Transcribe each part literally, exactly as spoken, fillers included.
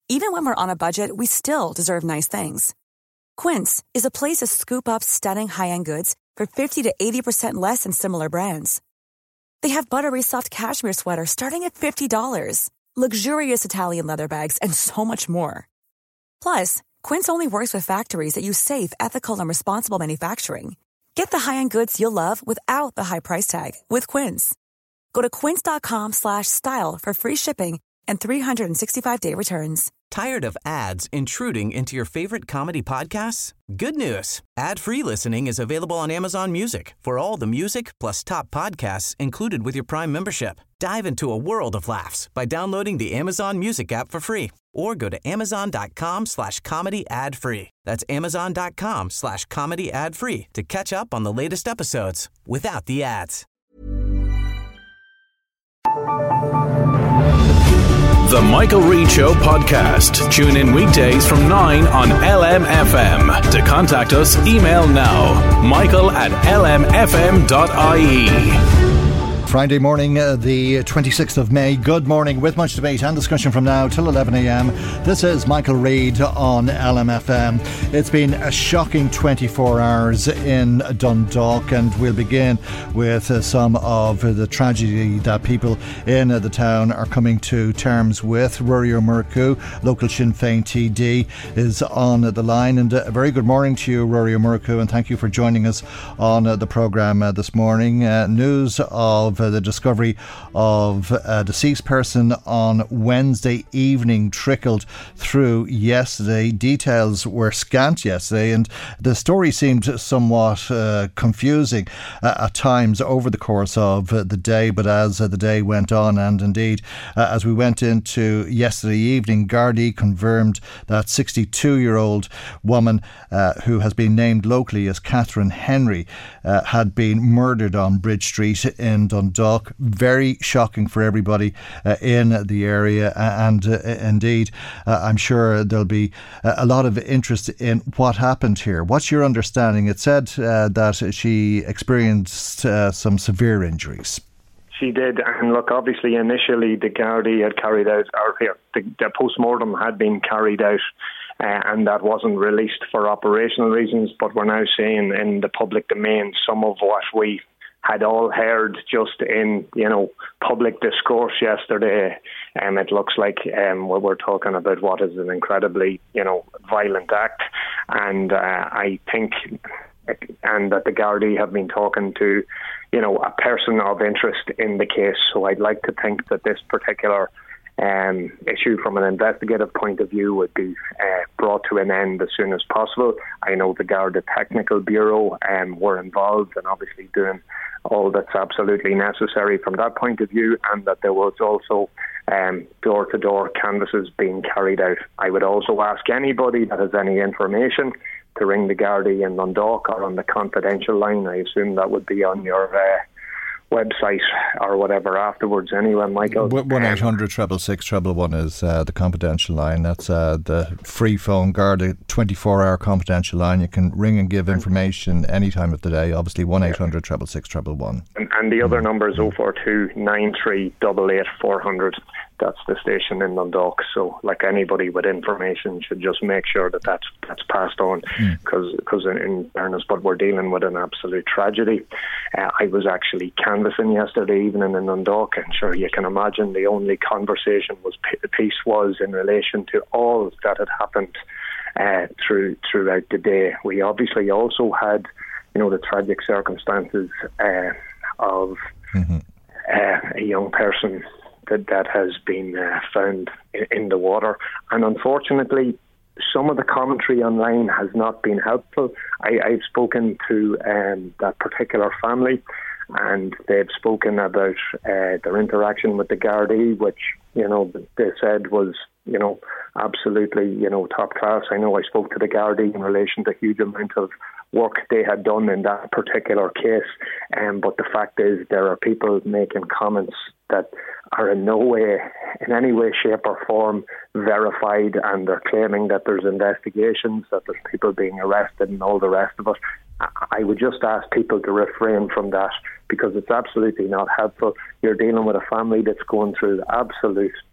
Even when we're on a budget, we still deserve nice things. Quince is a place to scoop up stunning high-end goods for fifty to eighty percent less than similar brands. They have buttery soft cashmere sweaters starting at fifty dollars, luxurious Italian leather bags, and so much more. Plus, Quince only works with factories that use safe, ethical, and responsible manufacturing. Get the high-end goods you'll love without the high price tag with Quince. Go to quince.com slash style for free shipping and three sixty-five day returns. Tired of ads intruding into your favorite comedy podcasts? Good news. Ad-free listening is available on Amazon Music for all the music plus top podcasts included with your Prime membership. Dive into a world of laughs by downloading the Amazon Music app for free or go to amazon.com slash comedy ad-free. That's amazon.com slash comedy ad-free to catch up on the latest episodes without the ads. The Michael Reid Show podcast. Tune in weekdays from nine on L M F M. To contact us, email now, michael at l m f m dot i e. Friday morning, uh, the twenty-sixth of May. Good morning, with much debate and discussion from now till eleven a.m. This is Michael Reid on L M F M. It's been a shocking twenty-four hours in Dundalk, and we'll begin with uh, some of the tragedy that people in uh, the town are coming to terms with. Rory O'Murcu, local Sinn Féin T D, is on the line, and a very good morning to you, Rory O'Murcu, and thank you for joining us on uh, the programme uh, this morning. Uh, news of uh, the discovery of a deceased person on Wednesday evening trickled through yesterday. Details were scant yesterday, and the story seemed somewhat uh, confusing uh, at times over the course of uh, the day. But as uh, the day went on, and indeed uh, as we went into yesterday evening, Gardaí confirmed that sixty-two-year-old woman uh, who has been named locally as Catherine Henry uh, had been murdered on Bridge Street in Dundalk. Very shocking for everybody uh, in the area, and uh, indeed uh, I'm sure there'll be a lot of interest in what happened here. What's your understanding? It said uh, that she experienced uh, some severe injuries. She did, and look, obviously initially the Gardaí had carried out, or here, the, the post-mortem had been carried out, uh, and that wasn't released for operational reasons, but we're now seeing in the public domain some of what we had all heard just in, you know, public discourse yesterday. Um, it looks like um, we're talking about what is an incredibly, you know, violent act. And uh, I think, and that the Gardaí have been talking to, you know, a person of interest in the case. So I'd like to think that this particular um, issue from an investigative point of view would be uh, brought to an end as soon as possible. I know the Garda Technical Bureau um, were involved and obviously doing all that's absolutely necessary from that point of view, and that there was also um, door-to-door canvasses being carried out. I would also ask anybody that has any information to ring the Gardaí in Dundalk or on the confidential line. I assume that would be on your uh, website or whatever afterwards anyway, Michael. one eight hundred six six six one one is uh, the confidential line. That's uh, the free phone Garda twenty-four hour confidential line. You can ring and give information any time of the day. Obviously one eight hundred six six six one one. And, and the other number is oh four two nine three eight eight four hundred. That's the station in Dundalk. So like anybody with information should just make sure that that's, that's passed on, because mm. because in, in fairness, but we're dealing with an absolute tragedy. Uh, I was actually canvassing yesterday evening in Dundalk, and sure you can imagine the only conversation was the piece was in relation to all that had happened uh, through throughout the day. We obviously also had, you know, the tragic circumstances uh, of mm-hmm. uh, a young person that, that has been uh, found in, in the water. And unfortunately, some of the commentary online has not been helpful. I, I've spoken to um, that particular family, and they've spoken about uh, their interaction with the Gardaí, which, you know, they said was, you know, absolutely, you know, top class. I know I spoke to the Gardaí in relation to a huge amount of work they had done in that particular case, um, but the fact is there are people making comments that are in no way, in any way, shape or form verified, and they're claiming that there's investigations, that there's people being arrested and all the rest of it. I would just ask people to refrain from that, because it's absolutely not helpful. You're dealing with a family that's going through absolute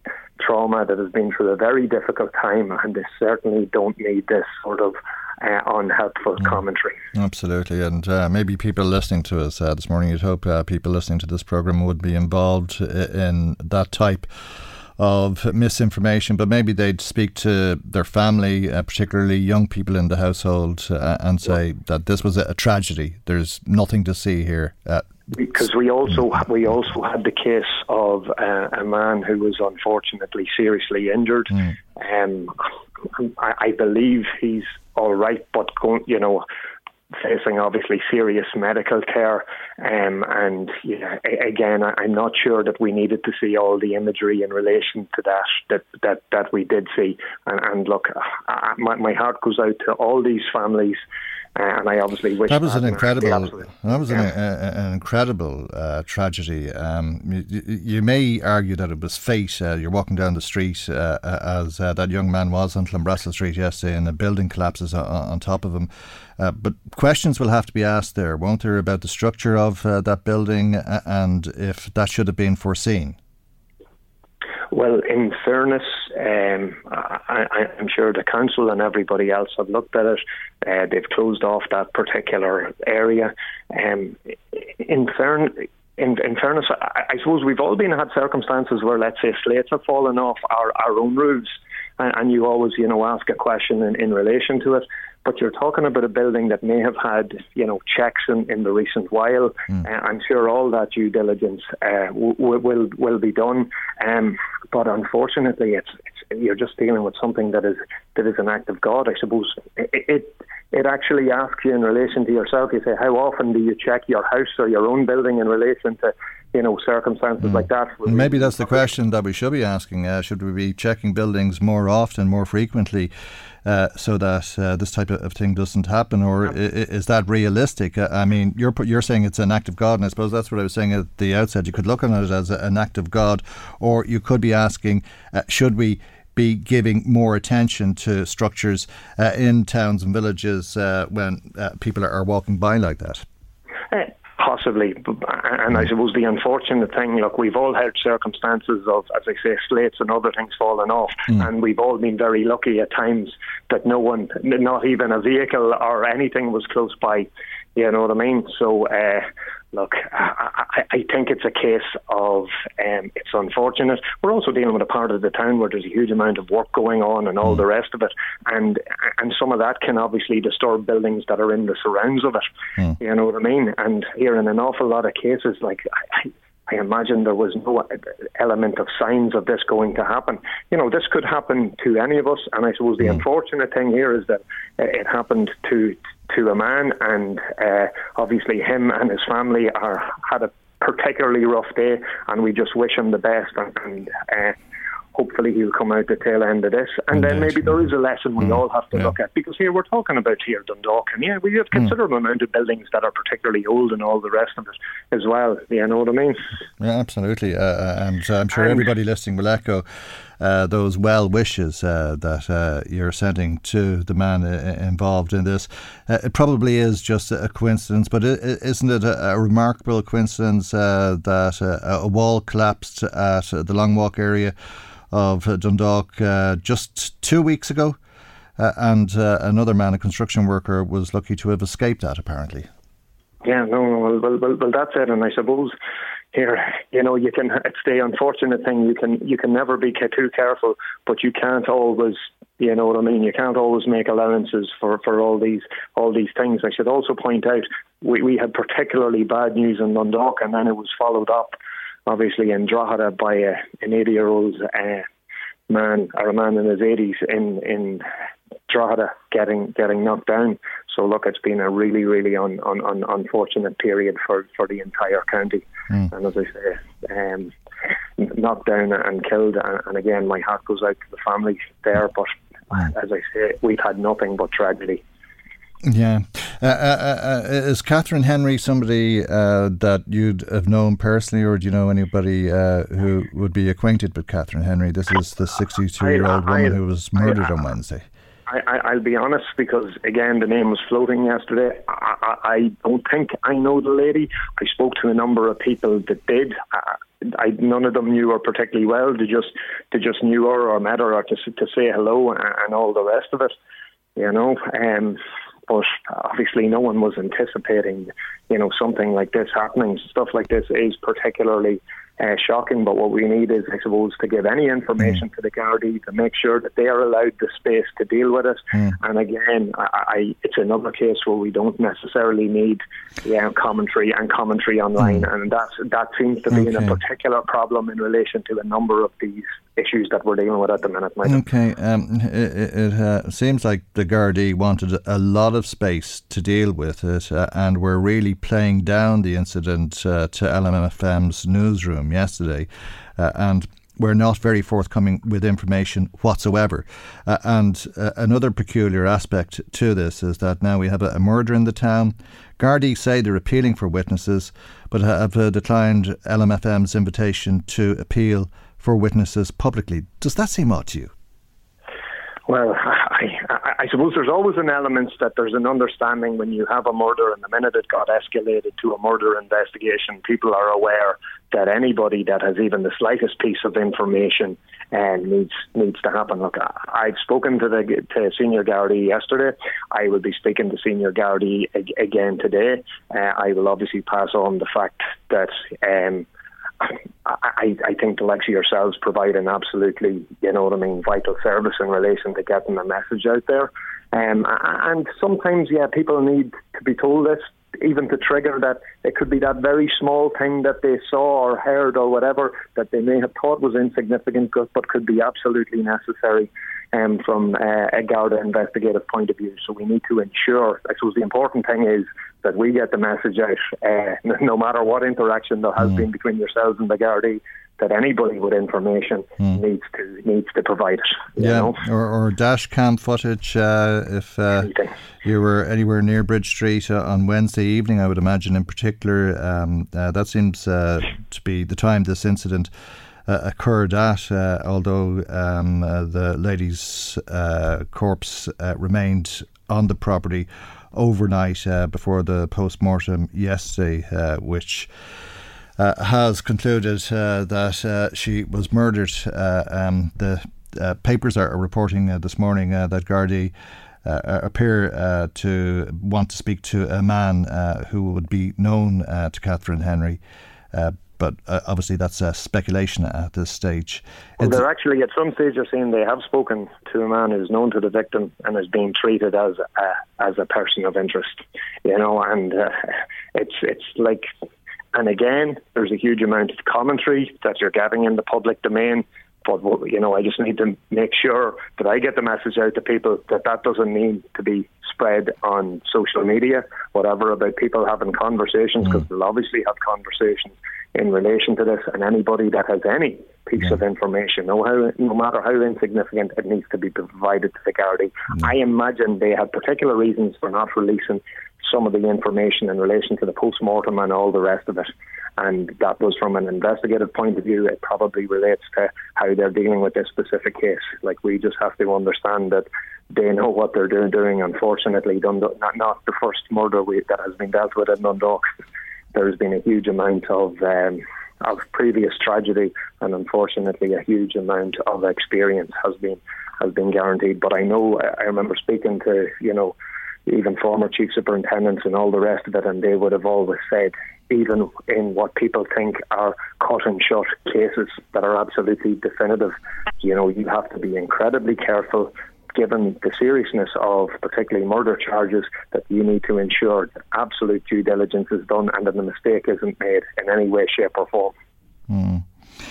trauma, that has been through a very difficult time, and they certainly don't need this sort of uh, unhelpful mm. commentary. Absolutely, and uh, maybe people listening to us uh, this morning, you'd hope uh, people listening to this programme would be involved in that type of misinformation, but maybe they'd speak to their family, uh, particularly young people in the household, uh, and say yeah. that this was a, a tragedy. There's nothing to see here. Uh, because we also we also had the case of uh, a man who was unfortunately seriously injured. Mm. Um, I, I believe he's all right, but going, you know, facing obviously serious medical care, um, and yeah, again, I'm not sure that we needed to see all the imagery in relation to that that that, that we did see. And, and look, I, my, my heart goes out to all these families. Uh, and I obviously wish that was an incredible. That was yeah. an, a, an incredible uh, tragedy. Um, you, you may argue that it was fate. Uh, you're walking down the street uh, as uh, that young man was on Clonbrassil Street yesterday, and a building collapses on, on top of him. Uh, but questions will have to be asked there, won't there, about the structure of uh, that building and if that should have been foreseen? Well, in fairness, um, I, I'm sure the council and everybody else have looked at it. Uh, they've closed off that particular area. Um, in, fairn- in, in fairness, I, I suppose we've all been had circumstances where, let's say, slates have fallen off our, our own roofs, and, and you always, you know, ask a question in, in relation to it. But you're talking about a building that may have had, you know, checks in, in the recent while. Mm. Uh, I'm sure all that due diligence uh, w- will will be done. Um, but unfortunately, it's, it's you're just dealing with something that is that is an act of God. I suppose it, it it actually asks you in relation to yourself. You say, how often do you check your house or your own building in relation to, you know, circumstances mm. like that? Maybe that's the question that we should be asking. Uh, should we be checking buildings more often, more frequently, uh, so that uh, this type of thing doesn't happen? Or yeah. is, is that realistic? Uh, I mean, you're you're saying it's an act of God, and I suppose that's what I was saying at the outset. You could look at it as an act of God, or you could be asking, uh, should we be giving more attention to structures uh, in towns and villages uh, when uh, people are walking by like that? Uh, Possibly, and I suppose the unfortunate thing, look, we've all had circumstances of, as I say, slates and other things falling off, mm. and we've all been very lucky at times that no one, not even a vehicle or anything was close by, you know what I mean? So, uh, look, I, I think it's a case of, um, it's unfortunate. We're also dealing with a part of the town where there's a huge amount of work going on and all mm. the rest of it, and and some of that can obviously disturb buildings that are in the surrounds of it, mm. you know what I mean? And here in an awful lot of cases, like, I, I imagine there was no element of signs of this going to happen. You know, this could happen to any of us, and I suppose the mm. unfortunate thing here is that it happened to to a man, and uh, obviously him and his family are had a particularly rough day, and we just wish him the best, and, and uh, hopefully he'll come out the tail end of this. And Indeed. Then maybe there is a lesson we mm. all have to yeah. look at, because here we're talking about here Dundalk, and yeah, we have considerable mm. amount of buildings that are particularly old and all the rest of it as well. You know what I mean? Yeah, absolutely. Uh, and uh, I'm sure and everybody listening will echo Uh, those well wishes uh, that uh, you're sending to the man uh, involved in this. Uh, it probably is just a coincidence, but it, isn't it a, a remarkable coincidence uh, that uh, a wall collapsed at uh, the Long Walk area of uh, Dundalk uh, just two weeks ago, uh, and uh, another man, a construction worker, was lucky to have escaped that, apparently. Yeah, no, well, well, well, well that's it, and I suppose here, you know, you can. It's the unfortunate thing. You can you can never be too careful, but you can't always. You know what I mean? You can't always make allowances for, for all these all these things. I should also point out we, we had particularly bad news in Dundalk, and then it was followed up, obviously, in Drogheda by a, an eighty-year-old uh, man or a man in his eighties in in Drogheda getting getting knocked down. So look, it's been a really, really un, un, un, unfortunate period for, for the entire county. Mm. And as I say, um, knocked down and killed. And, and again, my heart goes out to the family there. But mm. as I say, we've had nothing but tragedy. Yeah. Uh, uh, uh, is Catherine Henry somebody uh, that you'd have known personally, or do you know anybody uh, who would be acquainted with Catherine Henry? This is the sixty-two-year-old woman who was murdered I, I, on Wednesday. I, I, I'll be honest, because again, the name was floating yesterday. I, I, I don't think I know the lady. I spoke to a number of people that did. I, I, none of them knew her particularly well. They just they just knew her or met her or to, to say hello and, and all the rest of it, you know. Um, but obviously, no one was anticipating, you know, something like this happening. Stuff like this is particularly Uh, shocking, but what we need is, I suppose, to give any information mm. to the Gardaí to make sure that they are allowed the space to deal with it. Mm. And again, I, I, it's another case where we don't necessarily need yeah, commentary and commentary online, mm. and that's, that seems to be okay. a particular problem in relation to a number of these issues that we're dealing with at the minute. Michael. Okay, um, it, it uh, seems like the Gardaí wanted a lot of space to deal with it, uh, and were really playing down the incident uh, to L M F M's newsroom yesterday, uh, and we're not very forthcoming with information whatsoever. Uh, and uh, another peculiar aspect to this is that now we have a, a murder in the town. Gardaí say they're appealing for witnesses, but have uh, declined L M F M's invitation to appeal for witnesses publicly. Does that seem odd to you? Well, I, I, I suppose there's always an element that there's an understanding when you have a murder, and the minute it got escalated to a murder investigation, people are aware that anybody that has even the slightest piece of information uh, needs needs to happen. Look, I've spoken to the to Senior Gardaí yesterday. I will be speaking to Senior Gardaí ag- again today. Uh, I will obviously pass on the fact that Um, I, I think the likes of yourselves provide an absolutely, you know what I mean, vital service in relation to getting the message out there. Um, and sometimes, yeah, people need to be told this, even to trigger that it could be that very small thing that they saw or heard or whatever that they may have thought was insignificant, but could be absolutely necessary um, from uh, a Garda investigative point of view. So we need to ensure, I suppose the important thing is that we get the message out, uh, no matter what interaction there has mm. been between yourselves and the Gardaí, that anybody with information mm. needs to needs to provide it. You yeah, know? or, or dash cam footage uh, if uh, you were anywhere near Bridge Street uh, on Wednesday evening, I would imagine in particular. Um, uh, that seems uh, to be the time this incident uh, occurred at, uh, although um, uh, the lady's uh, corpse uh, remained on the property overnight uh, before the post-mortem yesterday, uh, which uh, has concluded uh, that uh, she was murdered. Uh, um, the uh, papers are reporting uh, this morning uh, that Gardaí uh, appear uh, to want to speak to a man uh, who would be known uh, to Catherine Henry, uh, but uh, obviously that's uh, speculation at this stage. Well, they're actually, at some stage, they're saying they have spoken to a man who's known to the victim and is being treated as a, as a person of interest, you know, and uh, it's it's like, and again, there's a huge amount of commentary that you're getting in the public domain. But, you know, I just need to make sure that I get the message out to people that that doesn't need to be spread on social media, whatever, about people having conversations, because mm. they'll obviously have conversations in relation to this, and anybody that has any piece yeah. of information, no, how, no matter how insignificant, it needs to be provided to the Gardaí. Mm. I imagine they had particular reasons for not releasing some of the information in relation to the post-mortem and all the rest of it. And that was from an investigative point of view. It probably relates to how they're dealing with this specific case. Like, we just have to understand that they know what they're doing. doing. Unfortunately, Dundalk, not, not the first murder we, that has been dealt with in Dundalk. There's been a huge amount of um, of previous tragedy, and unfortunately, a huge amount of experience has been has been guaranteed. But I know, I remember speaking to, you know, even former chief superintendents and all the rest of it, and they would have always said, even in what people think are cut and shut cases that are absolutely definitive, you know, you have to be incredibly careful, given the seriousness of particularly murder charges, that you need to ensure that absolute due diligence is done and that the mistake isn't made in any way, shape or form. Mm.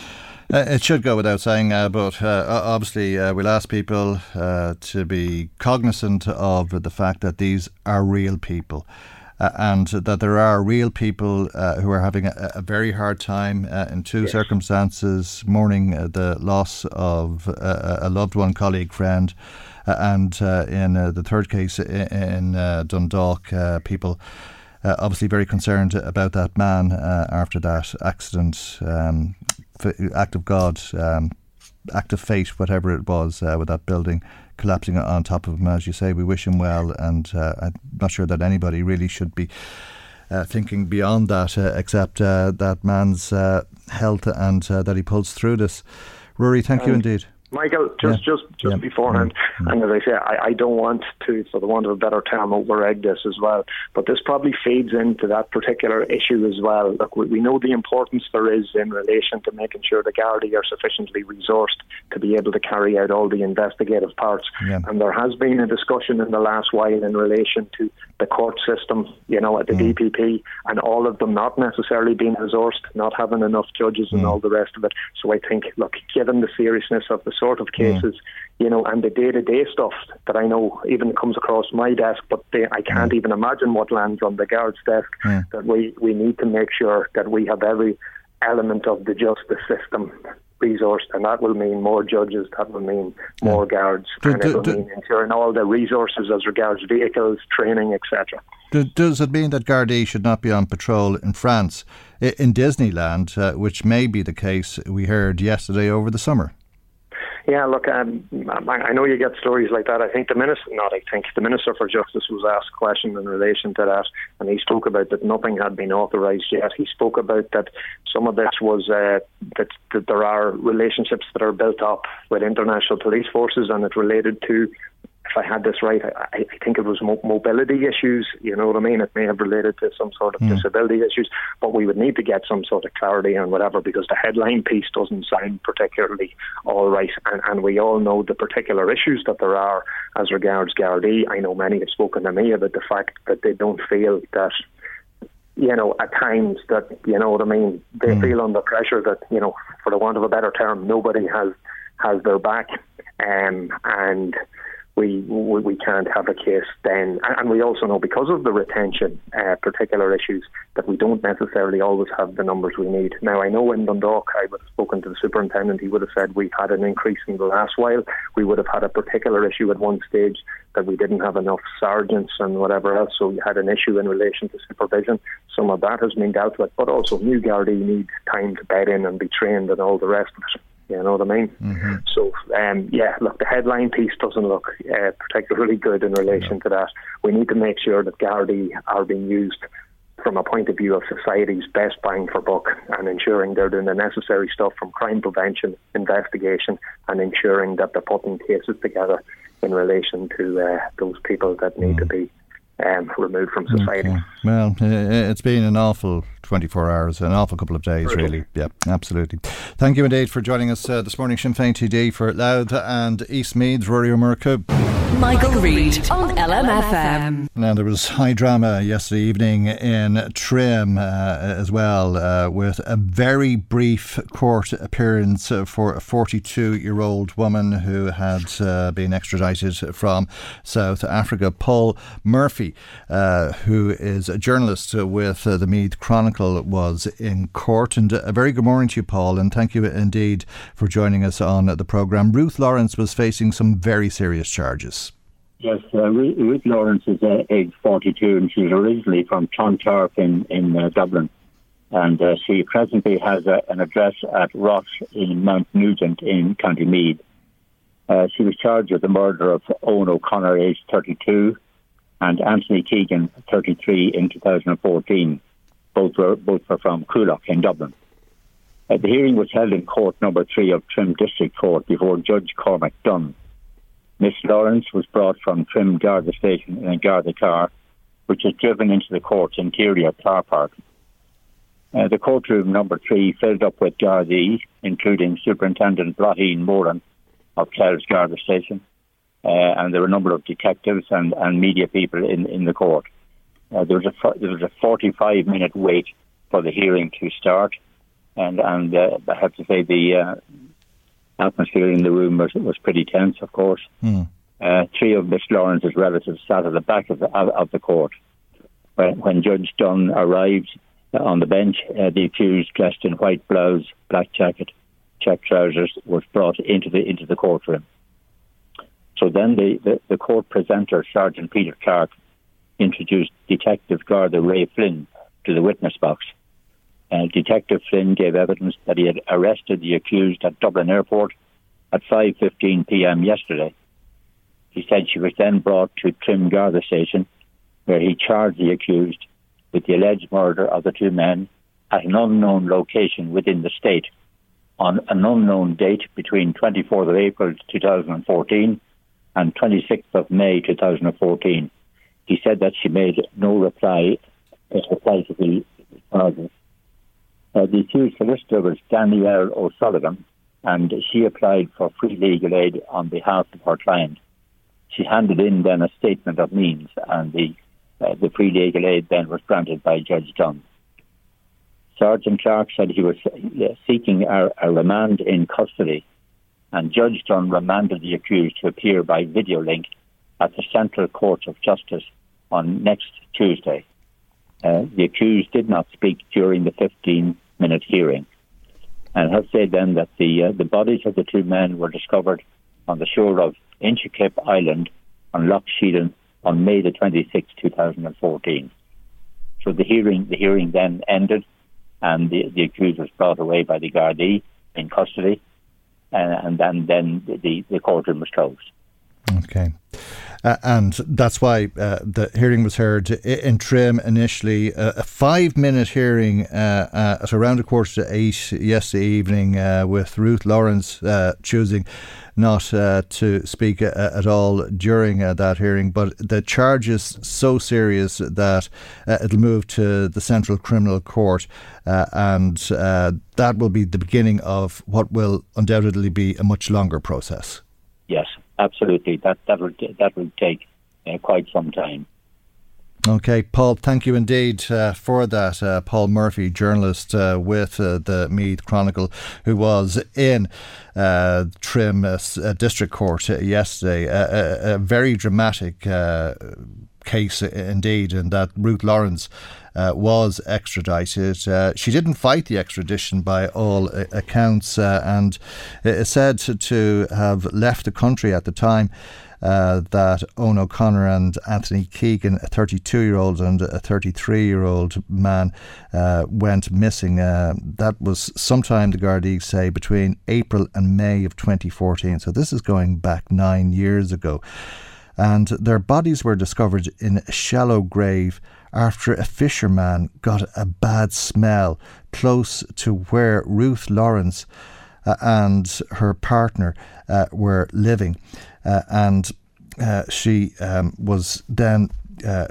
Uh, it should go without saying, uh, but uh, obviously uh, we'll ask people uh, to be cognizant of the fact that these are real people. Uh, and that there are real people uh, who are having a, a very hard time uh, in two yes. circumstances, mourning uh, the loss of uh, a loved one, colleague, friend, uh, and uh, in uh, the third case in, in uh, Dundalk, uh, people uh, obviously very concerned about that man uh, after that accident, um, act of God, um, act of fate, whatever it was, uh, with that building collapsing on top of him. As you say, we wish him well, and uh, I'm not sure that anybody really should be uh, thinking beyond that, uh, except uh, that man's uh, health and uh, that he pulls through this. Rory, thank um, you indeed. Michael, just yeah. just just yeah. beforehand, mm-hmm. and as I say, I, I don't want to, for the want of a better term, over-egg this as well, but this probably feeds into that particular issue as well. Look, we, we know the importance there is in relation to making sure the Gardaí are sufficiently resourced to be able to carry out all the investigative parts, yeah. and there has been a discussion in the last while in relation to the court system, you know, at the mm. D P P, and all of them not necessarily being resourced, not having enough judges mm. and all the rest of it. So I think, look, given the seriousness of the sort of cases, mm. you know, and the day-to-day stuff that I know even comes across my desk, but they, I can't mm. even imagine what lands on the guard's desk, mm. that we, we need to make sure that we have every element of the justice system resourced, and that will mean more judges, that will mean more yeah. guards, do, and do, it will do, mean ensuring all the resources as regards vehicles, training, et cetera. Do, does it mean that Gardaí should not be on patrol in France, in Disneyland, uh, which may be the case, we heard yesterday over the summer? Yeah, look, um, I know you get stories like that. I think the minister, not I think, the Minister for Justice was asked a question in relation to that, and he spoke about that nothing had been authorised yet. He spoke about that some of this was uh, that, that there are relationships that are built up with international police forces, and it related to, if I had this right, I, I think it was mo- mobility issues, you know what I mean? It may have related to some sort of mm. disability issues, but we would need to get some sort of clarity on whatever, because the headline piece doesn't sound particularly all right, and, and we all know the particular issues that there are as regards Gardaí. I know many have spoken to me about the fact that they don't feel that, you know, at times that, you know what I mean, they mm. feel under pressure that, you know, for the want of a better term, nobody has, has their back, um, and We, we we can't have a case then. And we also know, because of the retention uh, particular issues, that we don't necessarily always have the numbers we need. Now, I know in Dundalk, I would have spoken to the superintendent, he would have said we had an increase in the last while. We would have had a particular issue at one stage that we didn't have enough sergeants and whatever else, so we had an issue in relation to supervision. Some of that has been dealt with, but also new Gardaí need time to bed in and be trained and all the rest of it. You know what I mean? Mm-hmm. So, um, yeah, look, the headline piece doesn't look uh, particularly good in relation no. to that. We need to make sure that Gardaí are being used from a point of view of society's best bang for buck, and ensuring they're doing the necessary stuff from crime prevention, investigation, and ensuring that they're putting cases together in relation to uh, those people that need mm. to be Um, removed from society. Okay. Well, it's been an awful twenty-four hours, an awful couple of days, really. Yeah, absolutely. Thank you indeed for joining us uh, this morning, Sinn Féin T D for Louth and Eastmeads, Rory O'Murca. Michael Reid on L M F M. Now, there was high drama yesterday evening in Trim uh, as well, uh, with a very brief court appearance for a forty-two-year-old woman who had uh, been extradited from South Africa. Paul Murphy, uh, who is a journalist with uh, the Meath Chronicle, was in court. And a very good morning to you, Paul, and thank you indeed for joining us on the programme. Ruth Lawrence was facing some very serious charges. Yes, uh, Ruth Lawrence is uh, age forty-two, and she's originally from Clontarf in, in uh, Dublin. And uh, she presently has a, an address at Ross in Mount Nugent in County Meath. Uh, she was charged with the murder of Owen O'Connor, aged thirty-two, and Anthony Keegan, thirty-three, in two thousand fourteen. Both were both were from Coolock in Dublin. Uh, the hearing was held in Court Number Three of Trim District Court before Judge Cormac Dunn. Miss Lawrence was brought from Trim Garda Station in a Garda car, which was driven into the court's interior car park. Uh, the courtroom number three filled up with Gardaí, including Superintendent Braheen Moran of Kells Garda Station, uh, and there were a number of detectives and, and media people in, in the court. Uh, there was a there was a forty-five minute wait for the hearing to start, and and uh, I have to say the uh, atmosphere in the room was was pretty tense, of course. Mm. Uh, three of Miss Lawrence's relatives sat at the back of the of, of the court. When, when Judge Dunn arrived on the bench, uh, the accused, dressed in white blouse, black jacket, check trousers, was brought into the into the courtroom. So then the, the, the court presenter, Sergeant Peter Clark, introduced Detective Garda Ray Flynn to the witness box. Uh, Detective Flynn gave evidence that he had arrested the accused at Dublin Airport at five fifteen p.m. yesterday. He said she was then brought to Trim Garda Station, where he charged the accused with the alleged murder of the two men at an unknown location within the state on an unknown date between twenty-fourth of April two thousand fourteen and twenty-sixth of May two thousand fourteen. He said that she made no reply, reply to the charges. Uh, the accused solicitor was Danielle O'Sullivan, and she applied for free legal aid on behalf of her client. She handed in then a statement of means, and the uh, the free legal aid then was granted by Judge Dunn. Sergeant Clark said he was uh, seeking a, a remand in custody, and Judge Dunn remanded the accused to appear by video link at the Central Court of Justice on next Tuesday. Uh, the accused did not speak during the fifteen-minute hearing, and has said then that the uh, the bodies of the two men were discovered on the shore of Inchiquip Island on Loch Sheelan on May the twenty-sixth, two thousand fourteen. So the hearing the hearing then ended, and the, the accused was brought away by the Gardaí in custody, and, and then, then the, the courtroom was closed. Okay. Uh, and that's why uh, the hearing was heard in Trim initially. Uh, a five-minute hearing uh, uh, at around a quarter to eight yesterday evening uh, with Ruth Lawrence uh, choosing not uh, to speak uh, at all during uh, that hearing. But the charge is so serious that uh, it'll move to the Central Criminal Court, uh, and uh, that will be the beginning of what will undoubtedly be a much longer process. Yes. Absolutely, that that would that would take uh, quite some time. Okay, Paul, thank you indeed uh, for that. Uh, Paul Murphy, journalist uh, with uh, the Meath Chronicle, who was in uh, Trim uh, District Court uh, yesterday. Uh, a, a very dramatic uh, case indeed, in that Ruth Lawrence Uh, was extradited. Uh, she didn't fight the extradition by all uh, accounts, uh, and is said to, to have left the country at the time uh, that Owen O'Connor and Anthony Keegan, a thirty-two-year-old and a thirty-three-year-old man, uh, went missing. Uh, that was sometime, the Gardaí say, between April and May of twenty fourteen. So this is going back nine years ago. And their bodies were discovered in a shallow grave after a fisherman got a bad smell close to where Ruth Lawrence uh, and her partner uh, were living. Uh, and uh, she um, was then uh,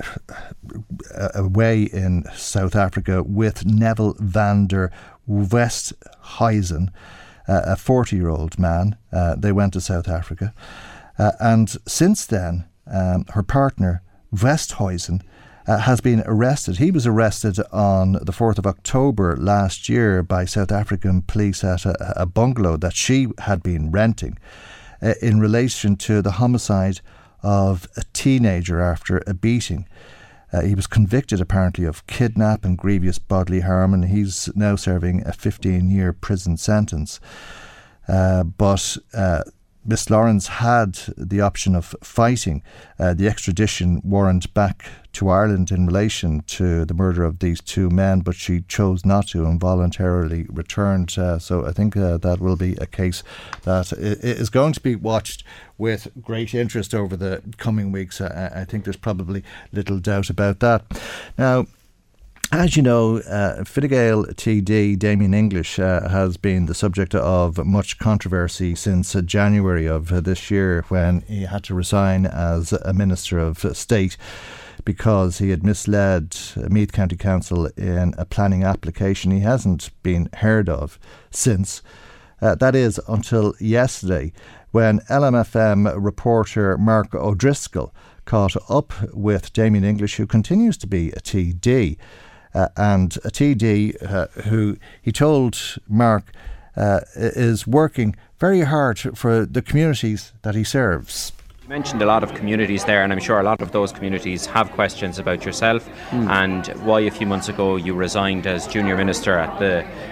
away in South Africa with Neville van der Westhuizen, uh, a forty-year-old man. Uh, they went to South Africa. Uh, and since then, um, her partner, Westhuizen, Uh, has been arrested. He was arrested on the fourth of October last year by South African police at a, a bungalow that she had been renting uh, in relation to the homicide of a teenager after a beating. Uh, he was convicted apparently of kidnap and grievous bodily harm, and he's now serving a fifteen-year prison sentence. Uh, but uh, Miss Lawrence had the option of fighting uh, the extradition warrant back to Ireland in relation to the murder of these two men, but she chose not to and voluntarily returned. Uh, so I think uh, that will be a case that is going to be watched with great interest over the coming weeks. Uh, I think there's probably little doubt about that. Now, as you know, uh, Fine Gael T D Damien English uh, has been the subject of much controversy since uh, January of uh, this year, when he had to resign as a Minister of State because he had misled Meath County Council in a planning application. He hasn't been heard of since. Uh, that is until yesterday, when L M F M reporter Mark O'Driscoll caught up with Damien English, who continues to be a T D. Uh, and a T D uh, who he told Mark uh, is working very hard for the communities that he serves. You mentioned a lot of communities there, and I'm sure a lot of those communities have questions about yourself mm. and why a few months ago you resigned as Junior Minister at the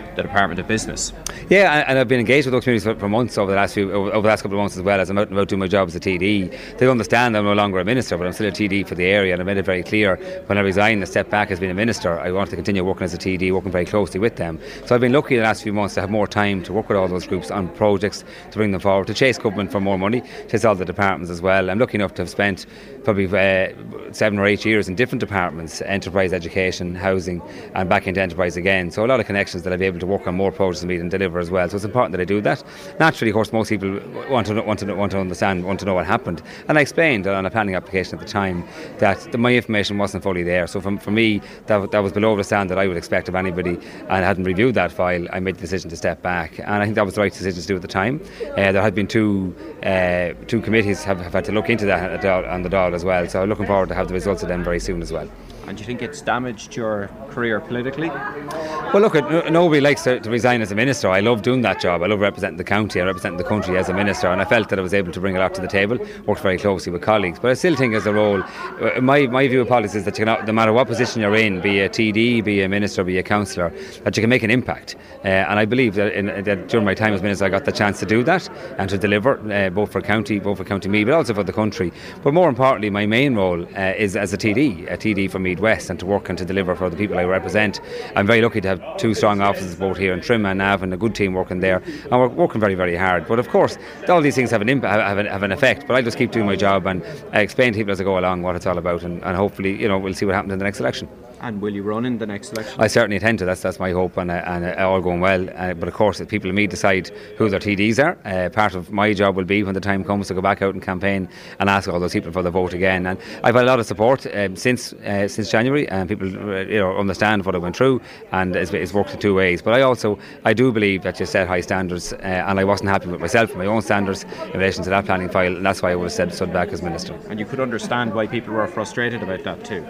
the Department of Business. Yeah, and, and I've been engaged with those communities for, for months over the last few, over, over the last couple of months as well, as I'm out and about doing my job as a T D. They understand I'm no longer a minister, but I'm still a T D for the area, and I made it very clear when I resigned and stepped back as being a minister, I wanted to continue working as a T D, working very closely with them. So I've been lucky in the last few months to have more time to work with all those groups on projects, to bring them forward, to chase government for more money, chase all the departments as well. I'm lucky enough to have spent probably uh, seven or eight years in different departments, enterprise, education, housing, and back into enterprise again. So a lot of connections that I'll be able to work on more projects and meet and deliver as well. So it's important that I do that. Naturally, of course, most people want to want to want to understand, want to know what happened. And I explained on a planning application at the time that the, my information wasn't fully there. So for, for me, that, that was below the standard I would expect of anybody, and I hadn't reviewed that file. I made the decision to step back, and I think that was the right decision to do at the time. Uh, there had been two uh, two committees have, have had to look into that on the Dáil as well. So I'm looking forward to have the results of them very soon as well. And do you think it's damaged your career politically? Well, look, nobody likes to, to resign as a minister. I love doing that job. I love representing the county. I represent the country as a minister, and I felt that I was able to bring a lot to the table, worked very closely with colleagues. But I still think as a role, my, my view of politics is that you cannot, no matter what position you're in, be a T D, be a minister, be a councillor, that you can make an impact. Uh, and I believe that, in, that during my time as minister I got the chance to do that and to deliver, uh, both for county, both for County Meath, but also for the country. But more importantly, my main role uh, is as a T D, a T D for Meath West, and to work and to deliver for the people I represent. I'm very lucky to have two strong offices both here in Trim and Navan, and a good team working there, and we're working very, very hard. But of course, all these things have an impact, have an, have an effect. But I just keep doing my job and uh, explain to people as I go along what it's all about, and, and hopefully, you know, we'll see what happens in the next election. And will you run in the next election? I certainly intend to. That's that's my hope, and, uh, and uh, all going well. Uh, but of course, if people in Meath decide who their T Ds are, uh, part of my job will be when the time comes to go back out and campaign and ask all those people for the vote again. And I've had a lot of support um, since uh, since January, and people uh, you know understand what I went through, and it's, it's worked in two ways. But I also I do believe that you set high standards, uh, and I wasn't happy with myself and my own standards in relation to that planning file, and that's why I would have said stood back as minister. And you could understand why people were frustrated about that too.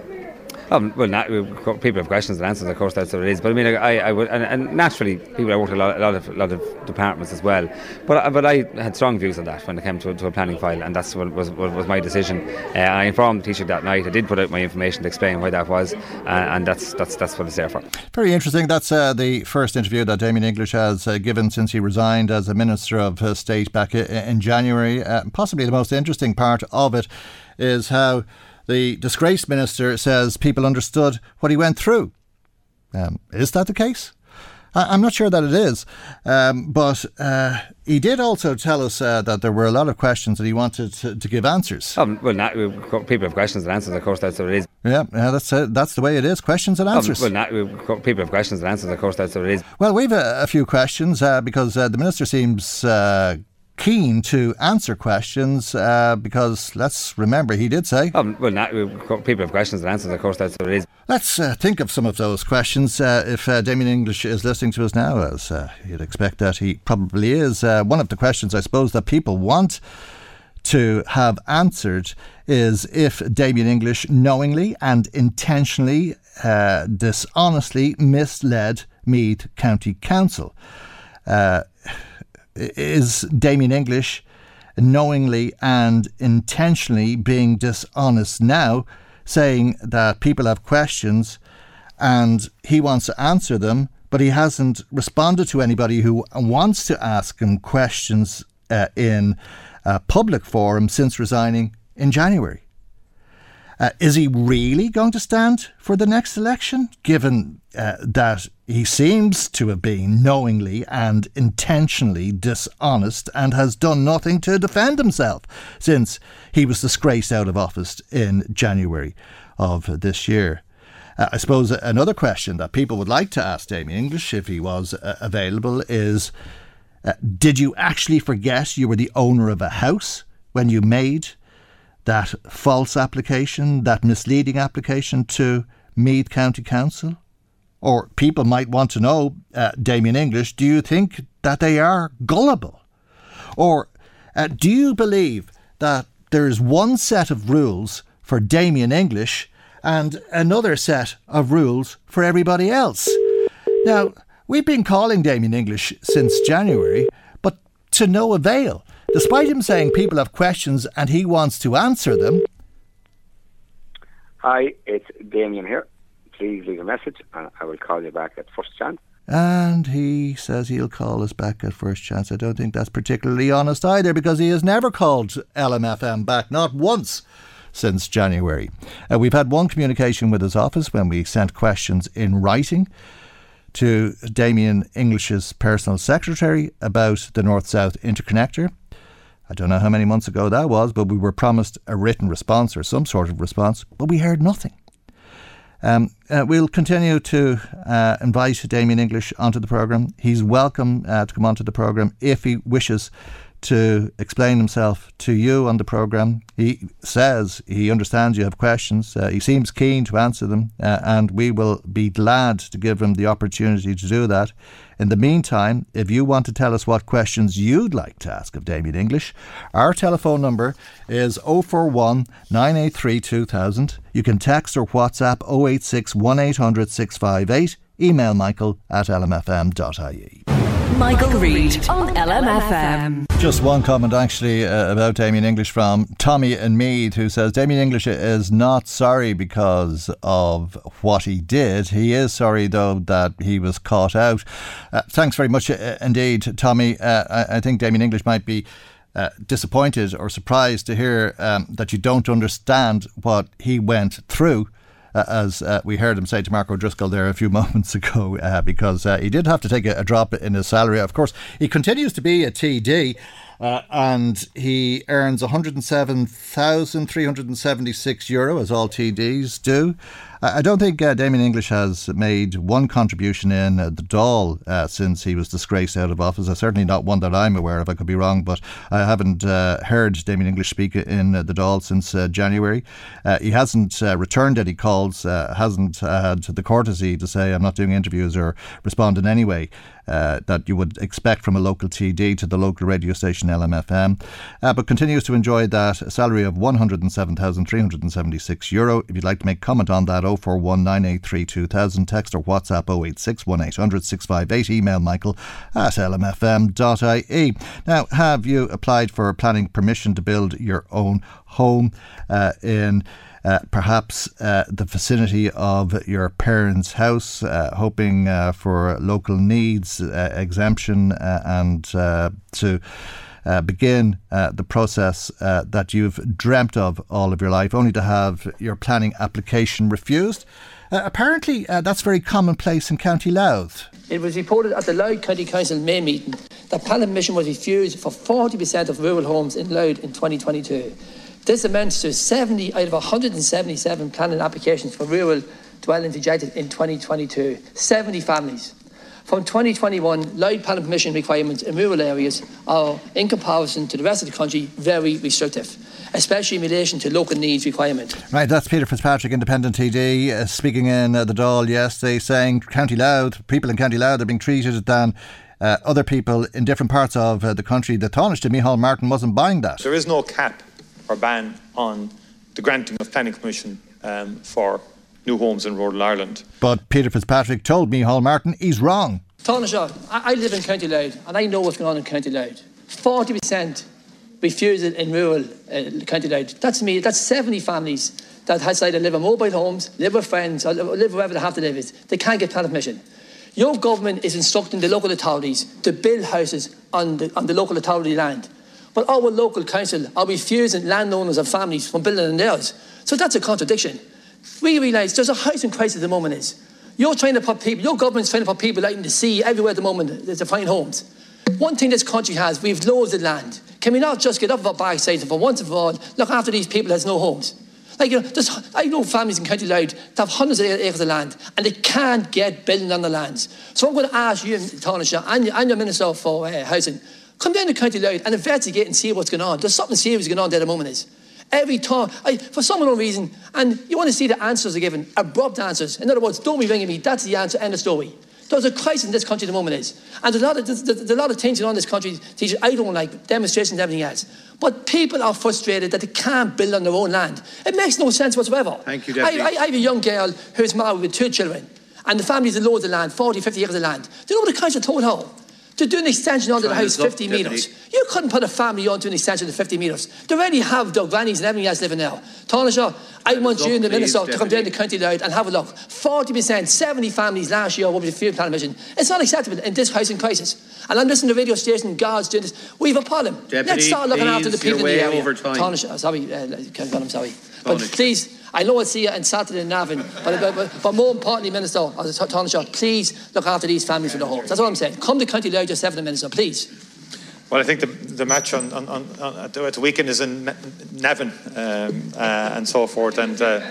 Um, well, not, people have questions and answers, of course, that's what it is. But I mean, I, I would, and, and naturally, people I worked in a lot, a lot of, a lot of departments as well. But, but I had strong views on that when it came to, to a planning file, and that's what was, what was my decision. Uh, and I informed the Taoiseach that night. I did put out my information to explain why that was, uh, and that's that's that's what it's there for. Very interesting. That's uh, the first interview that Damien English has uh, given since he resigned as a Minister of uh, State back in, in January. Uh, possibly the most interesting part of it is how the disgraced minister says people understood what he went through. Um, is that the case? I, I'm not sure that it is. Um, but uh, he did also tell us uh, that there were a lot of questions that he wanted to, to give answers. Um, well, not, people have questions and answers, of course, that's what it is. Yeah, yeah that's uh, that's the way it is. Questions and answers. Um, well, not, people have questions and answers, of course, that's what it is. Well, we've a, a few questions uh, because uh, the minister seems Uh, keen to answer questions uh, because let's remember he did say um, well not, people have questions and answers, of course that's what it is. Let's uh, think of some of those questions uh, if uh, Damien English is listening to us now, as uh, you'd expect that he probably is. Uh, one of the questions I suppose that people want to have answered is if Damien English knowingly and intentionally uh, dishonestly misled Meath County Council. Uh, Is Damien English knowingly and intentionally being dishonest now, saying that people have questions and he wants to answer them, but he hasn't responded to anybody who wants to ask him questions uh, in a public forum since resigning in January? Uh, is he really going to stand for the next election, given uh, that he seems to have been knowingly and intentionally dishonest and has done nothing to defend himself since he was disgraced out of office in January of this year? Uh, I suppose another question that people would like to ask Damien English, if he was uh, available, is uh, did you actually forget you were the owner of a house when you made that false application, that misleading application to Meath County Council? Or people might want to know, uh, Damien English, do you think that they are gullible? Or uh, do you believe that there is one set of rules for Damien English and another set of rules for everybody else? Now, we've been calling Damien English since January, but to no avail. Despite him saying people have questions and he wants to answer them. Hi, it's Damien here. Please leave a message and I will call you back at first chance. And he says he'll call us back at first chance. I don't think that's particularly honest either, because he has never called L M F M back, not once, since January. Uh, we've had one communication with his office when we sent questions in writing to Damien English's personal secretary about the North-South interconnector. I don't know how many months ago that was, but we were promised a written response or some sort of response, but we heard nothing. Um, uh, we'll continue to uh, invite Damien English onto the programme. He's welcome uh, to come onto the programme if he wishes to explain himself to you on the programme. He says he understands you have questions. Uh, he seems keen to answer them, uh, and we will be glad to give him the opportunity to do that. In the meantime, if you want to tell us what questions you'd like to ask of Damien English, our telephone number is oh four one, nine eight three, two thousand. You can text or WhatsApp oh eight six, one eight hundred, six five eight. Email michael at l m f m dot i e. Michael Reid on L M F M. Just one comment actually uh, about Damien English from Tommy in Meath, who says Damien English is not sorry because of what he did. He is sorry though that he was caught out. Uh, thanks very much uh, indeed, Tommy. Uh, I, I think Damien English might be uh, disappointed or surprised to hear um, that you don't understand what he went through. Uh, as uh, we heard him say to Mark O'Driscoll there a few moments ago, uh, because uh, he did have to take a, a drop in his salary. Of course, he continues to be a T D, uh, and he earns one hundred seven thousand three hundred seventy-six euro, as all T Ds do. I don't think uh, Damien English has made one contribution in uh, the Dáil uh, since he was disgraced out of office. Uh, certainly not one that I'm aware of. I could be wrong, but I haven't uh, heard Damien English speak in uh, the Dáil since uh, January. Uh, he hasn't uh, returned any calls, uh, hasn't uh, had the courtesy to say I'm not doing interviews or respond in any way uh, that you would expect from a local T D to the local radio station L M F M, uh, but continues to enjoy that salary of one hundred seven thousand three hundred seventy-six euro. If you'd like to make comment on that, oh four one, nine eight three, two thousand, text or WhatsApp oh eight six, one eight hundred, six five eight, email michael at l m f m dot i e. Now, have you applied for planning permission to build your own home uh, in Uh, perhaps uh, the vicinity of your parents' house, uh, hoping uh, for local needs uh, exemption uh, and uh, to uh, begin uh, the process uh, that you've dreamt of all of your life, only to have your planning application refused? Uh, apparently uh, that's very commonplace in County Louth. It was reported at the Louth County Council May meeting that planning permission was refused for forty percent of rural homes in Louth in twenty twenty-two. This amounts to seventy out of one hundred seventy-seven planning applications for rural dwellings rejected in twenty twenty-two. seventy families. From twenty twenty-one, Louth planning permission requirements in rural areas are, in comparison to the rest of the country, very restrictive, especially in relation to local needs requirement. Right, that's Peter Fitzpatrick, Independent T D, uh, speaking in uh, the Dáil yesterday, saying County Louth, people in County Louth are being treated than uh, other people in different parts of uh, the country. The Taoiseach, Micheál Martin, wasn't buying that. There is no cap or ban on the granting of planning permission um, for new homes in rural Ireland. But Peter Fitzpatrick told Micheál Martin he's wrong. Taoiseach, I, I live in County Louth and I know what's going on in County Louth. forty percent refusal in rural uh, County Louth. That's me. That's seventy families that has either live in mobile homes, live with friends, or live wherever they have to live. Is they can't get planning permission. Your government is instructing the local authorities to build houses on the on the local authority land. But our local council are refusing landowners and families from building on theirs. So that's a contradiction. We realise there's a housing crisis at the moment. Is You're trying to put people, your government's trying to put people out in the sea everywhere at the moment to find homes. One thing this country has, we've loads of land. Can we not just get up our backsides and for once and for all look after these people that's no homes? Like, you know, there's, I know families in County Louth that have hundreds of acres of land and they can't get building on the lands. So I'm going to ask you, Taoiseach, and, and your Minister for uh, Housing, come down to County Louth and investigate and see what's going on. There's something serious going on there at the moment. Is every time, I, for some unknown reason, and you want to see the answers are given, abrupt answers. In other words, don't be ringing me, that's the answer, end of story. There's a crisis in this country at the moment. Is and there's a lot of there's, there's a lot of things going on in this country. Teachers, I don't like demonstrations and everything else. But people are frustrated that they can't build on their own land. It makes no sense whatsoever. Thank you, Deputy. I, I, I have a young girl who's married with two children, and the family's in loads of land, forty, fifty acres of land. Do you know what the council told her? To do an extension onto the house, fifty metres. You couldn't put a family onto an extension of fifty metres. They already have their grannies and everything else living there. Taoiseach, I want you and the please, Minister to come down Deputy. to County Louth and have a look. forty percent, seventy families last year over the field planning mission. It's not acceptable in this housing crisis. And I'm listening to radio station, God's doing this. We have a problem. Deputy, Let's start looking please, after the people you're in the way area. over time. Taoiseach, sorry, uh, I'm sorry. But Taoiseach. please, I know I'll see you on Saturday in Navan, but, but, but, but more importantly, Minister, as a Taoiseach, please look after these families with their homes. That's what I'm saying. Come to County Louth yourself, the Minister, please. Well, I think the, the match on, on, on, on at the weekend is in Navan um, uh, and so forth, and uh,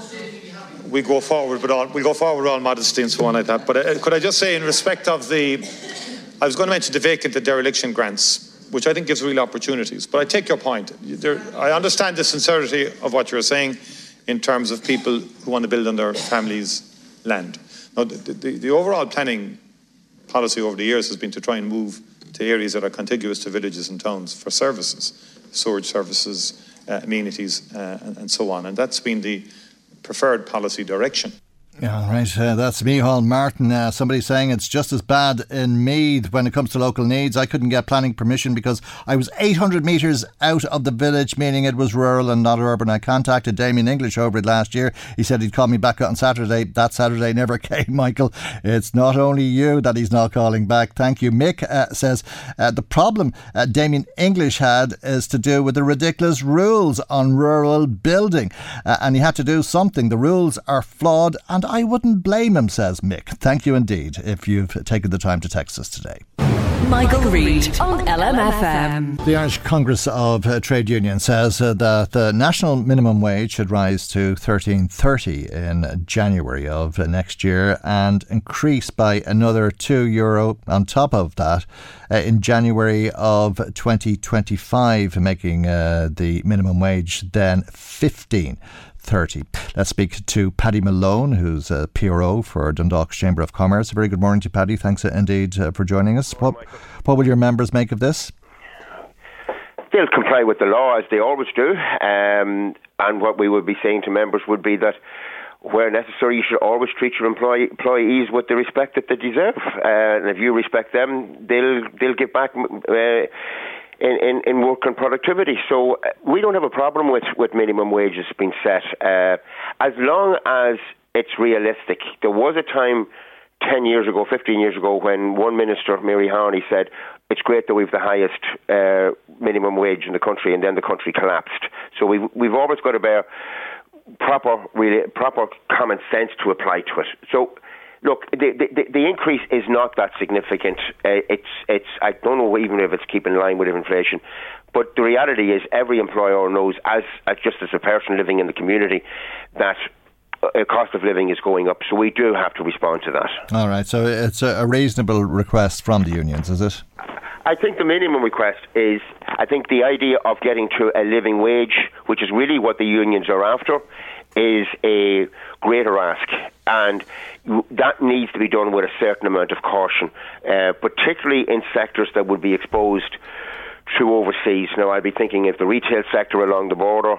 we go forward with all we go forward with all modesty and so on like that. But uh, could I just say, in respect of the, I was going to mention the vacant and dereliction grants, which I think gives real opportunities. But I take your point. There, I understand the sincerity of what you're saying in terms of people who want to build on their families' land. Now, the, the, the overall planning policy over the years has been to try and move to areas that are contiguous to villages and towns for services, sewage services, uh, amenities, uh, and, and so on. And that's been the preferred policy direction. Yeah, right. Uh, that's Micheál Martin. Uh, somebody saying it's just as bad in Meath when it comes to local needs. I couldn't get planning permission because I was eight hundred metres out of the village, meaning it was rural and not urban. I contacted Damien English over it last year. He said he'd call me back on Saturday. That Saturday never came, Michael. It's not only you that he's not calling back. Thank you. Mick uh, says uh, the problem uh, Damien English had is to do with the ridiculous rules on rural building. Uh, and he had to do something. The rules are flawed and I wouldn't blame him, says Mick. Thank you indeed if you've taken the time to text us today. Michael Reid on L M F M. The Irish Congress of uh, Trade Unions says uh, that the national minimum wage should rise to thirteen thirty in January of uh, next year and increase by another two euro on top of that uh, in January of twenty twenty-five, making uh, the minimum wage then fifteen thirty. Let's speak to Paddy Malone, who's a P R O for Dundalk's Chamber of Commerce. A very good morning to you, Paddy. Thanks uh, indeed uh, for joining us. What, what will your members make of this? They'll comply with the law as they always do. Um, and what we would be saying to members would be that where necessary, you should always treat your employee, employees with the respect that they deserve. Uh, and if you respect them, they'll they'll give back uh, In, in, in work and productivity. So uh, we don't have a problem with, with minimum wages being set uh, as long as it's realistic. There was a time ten years ago, fifteen years ago, when one minister, Mary Harney, said it's great that we've the highest uh, minimum wage in the country, and then the country collapsed. So we've, we've always got to bear proper, really, proper common sense to apply to it. So look, the, the the increase is not that significant. Uh, it's it's I don't know even if it's keeping in line with inflation, but the reality is every employer knows, as, as just as a person living in the community, that uh, cost of living is going up. So we do have to respond to that. All right. So it's a, a reasonable request from the unions, is it? I think the minimum request is, I think the idea of getting to a living wage, which is really what the unions are after, is a greater ask, and that needs to be done with a certain amount of caution, uh, particularly in sectors that would be exposed to overseas. Now, I'd be thinking if the retail sector along the border,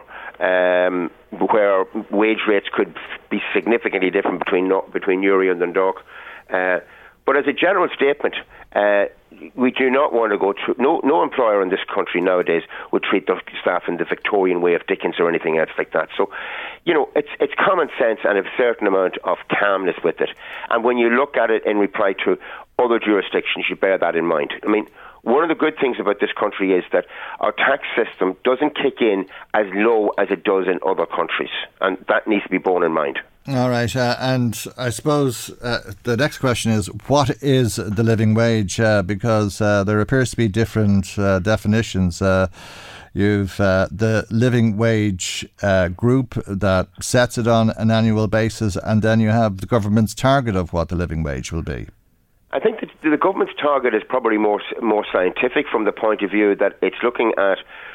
um, where wage rates could be significantly different between between Newry and Dundalk. Uh, but as a general statement, uh, we do not want to go through. No, no employer in this country nowadays would treat their staff in the Victorian way of Dickens or anything else like that. So, you know, it's it's common sense and a certain amount of calmness with it. And when you look at it in reply to other jurisdictions, you bear that in mind. I mean, one of the good things about this country is that our tax system doesn't kick in as low as it does in other countries, and that needs to be borne in mind. All right, uh, and I suppose uh, the next question is, what is the living wage? Uh, because uh, there appears to be different uh, definitions. Uh, you've uh, the living wage uh, group that sets it on an annual basis, and then you have the government's target of what the living wage will be. I think that the government's target is probably more more scientific from the point of view that it's looking at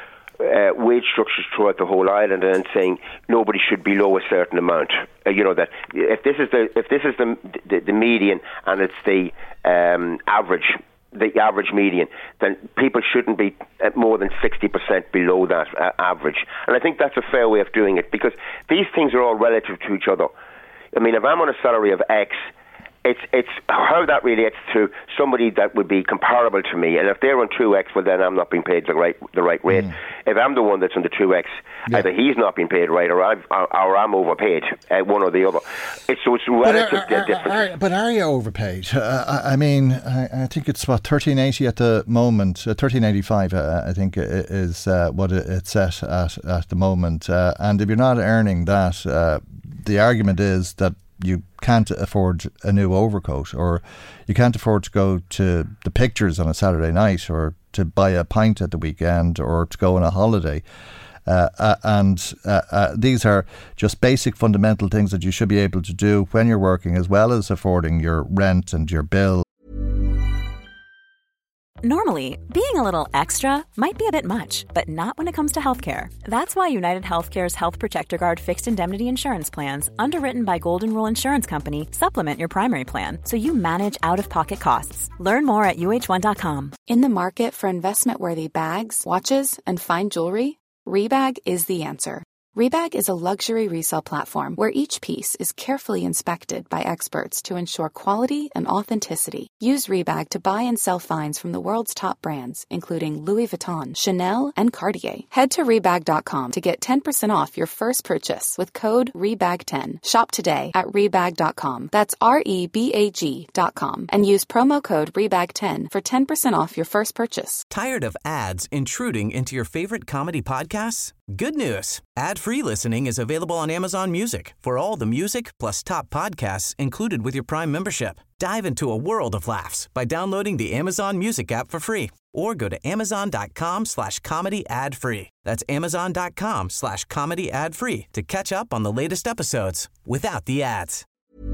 Uh, wage structures throughout the whole island and saying nobody should be below a certain amount. Uh, you know that if this is the if this is the the, the median and it's the um, average, the average median, then people shouldn't be at more than sixty percent below that uh, average. And I think that's a fair way of doing it, because these things are all relative to each other. I mean, if I'm on a salary of X, it's it's how that relates to somebody that would be comparable to me. And if they're on two X, well, then I'm not being paid the right the right rate. Mm. If I'm the one that's on the two X, yeah. either he's not being paid right, or I've or, or I'm overpaid, uh, one or the other. It's so it's relative but are, are, different. Are, but are you overpaid? Uh, I, I mean, I, I think it's what thirteen eighty at the moment. Uh, thirteen eighty-five, uh, I think, is uh, what it's set at at the moment. Uh, and if you're not earning that, uh, the argument is that you can't afford a new overcoat, or you can't afford to go to the pictures on a Saturday night, or to buy a pint at the weekend, or to go on a holiday. Uh, uh, and uh, uh, these are just basic fundamental things that you should be able to do when you're working, as well as affording your rent and your bill. Normally, being a little extra might be a bit much, but not when it comes to healthcare. That's why United Healthcare's Health Protector Guard fixed indemnity insurance plans, underwritten by Golden Rule Insurance Company, supplement your primary plan so you manage out-of-pocket costs. Learn more at U H one dot com. In the market for investment-worthy bags, watches, and fine jewelry, Rebag is the answer. Rebag is a luxury resale platform where each piece is carefully inspected by experts to ensure quality and authenticity. Use Rebag to buy and sell finds from the world's top brands, including Louis Vuitton, Chanel, and Cartier. Head to Rebag dot com to get ten percent off your first purchase with code Rebag ten. Shop today at Rebag dot com. That's R E B A G dot com. And use promo code Rebag ten for ten percent off your first purchase. Tired of ads intruding into your favorite comedy podcasts? Good news. Ad-free listening is available on Amazon Music for all the music plus top podcasts included with your Prime membership. Dive into a world of laughs by downloading the Amazon Music app for free, or go to amazon.com slash comedy ad-free. That's amazon.com slash comedy ad-free to catch up on the latest episodes without the ads.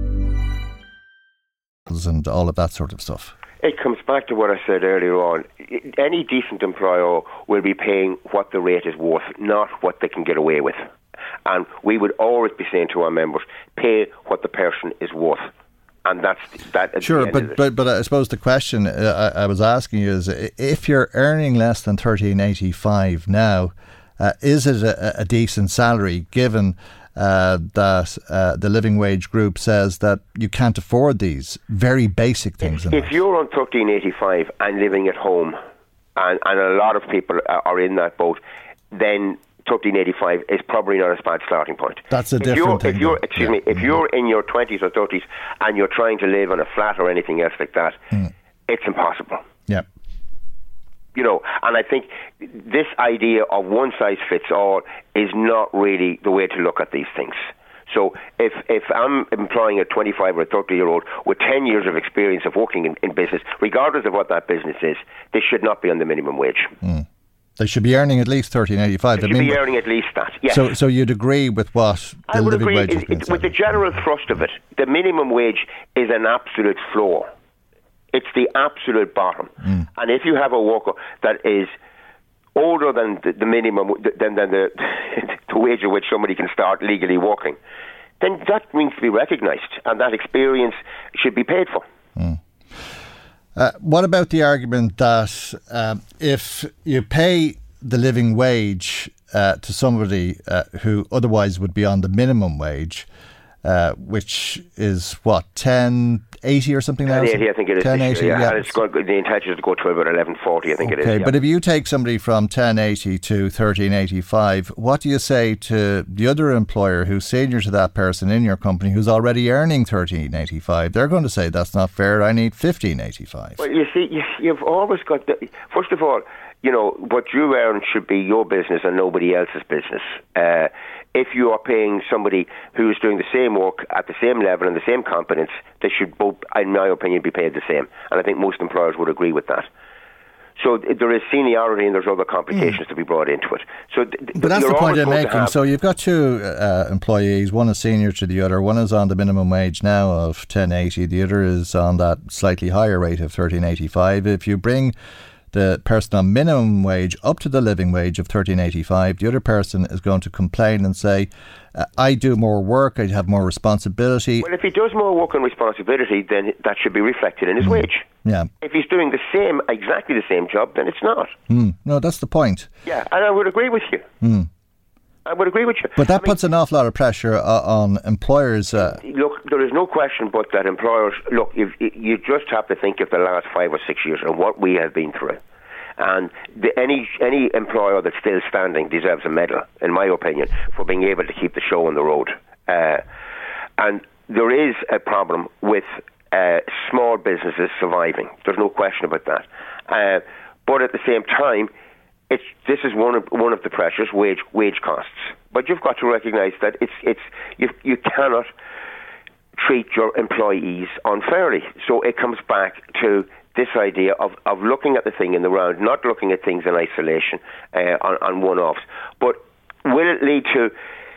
And all of that sort of stuff. It comes back to what I said earlier on. Any decent employer will be paying what the rate is worth, not what they can get away with. And we would always be saying to our members, pay what the person is worth. And that's that. Sure, but, but but I suppose the question uh, I, I was asking you is, if you're earning less than thirteen eighty-five now, uh, is it a, a decent salary given Uh, that uh, the living wage group says that you can't afford these very basic things? If, if you're on thirteen eighty-five and living at home, and, and a lot of people are in that boat, then thirteen eighty-five is probably not a bad starting point. That's a if different you're, thing. If you're, excuse yeah. me, if mm-hmm. you're in your twenties or thirties and you're trying to live on a flat or anything else like that, mm. it's impossible. Yeah. You know, and I think this idea of one size fits all is not really the way to look at these things. So if if I'm employing a twenty-five or a thirty year old with ten years of experience of working in, in business, regardless of what that business is, they should not be on the minimum wage. Mm. They should be earning at least thirteen eighty-five. They should I mean, be earning at least that, yes. So so you'd agree with what the I would living agree wage it, it, with the general thrust of it. The minimum wage is an absolute floor. It's the absolute bottom. Mm. And if you have a worker that is older than the, the minimum, than, than the, the wage at which somebody can start legally working, then that needs to be recognised, and that experience should be paid for. Mm. Uh, what about the argument that um, if you pay the living wage uh, to somebody uh, who otherwise would be on the minimum wage, uh, which is what, ten eighty or something now? ten eighty, I think it is. ten eighty, yeah. yeah. And it's going, the intention is to go to about eleven forty, I think okay, it is. Yeah. But if you take somebody from ten eighty to thirteen eighty-five, what do you say to the other employer who's senior to that person in your company who's already earning thirteen eighty-five? They're going to say, that's not fair, I need fifteen eighty-five. Well, you see, you, you've always got the, first of all, you know, what you earn should be your business and nobody else's business. Uh, if you are paying somebody who is doing the same work at the same level and the same competence, they should both, in my opinion, be paid the same. And I think most employers would agree with that. So there is seniority and there's other complications mm. to be brought into it. So, th- but that's the point I'm making. So you've got two uh, employees, one is senior to the other, one is on the minimum wage now of ten eighty, the other is on that slightly higher rate of thirteen eighty-five. If you bring the person on minimum wage up to the living wage of thirteen eighty-five, the other person is going to complain and say, uh, I do more work, I have more responsibility. Well, if he does more work and responsibility, then that should be reflected in his mm. wage. Yeah. If he's doing the same, exactly the same job, then it's not. Mm. No, that's the point. Yeah, and I would agree with you. Mm. I would agree with you. But that I mean, puts an awful lot of pressure uh, on employers. Uh, look, there is no question but that employers, look, if, you just have to think of the last five or six years and what we have been through. And the, any any employer that's still standing deserves a medal, in my opinion, for being able to keep the show on the road. Uh, and there is a problem with uh, small businesses surviving. There's no question about that. Uh, but at the same time, It's, this is one of one of the pressures, wage wage costs. But you've got to recognise that it's it's you you cannot treat your employees unfairly. So it comes back to this idea of, of looking at the thing in the round, not looking at things in isolation uh, on, on one-offs. But will it lead to?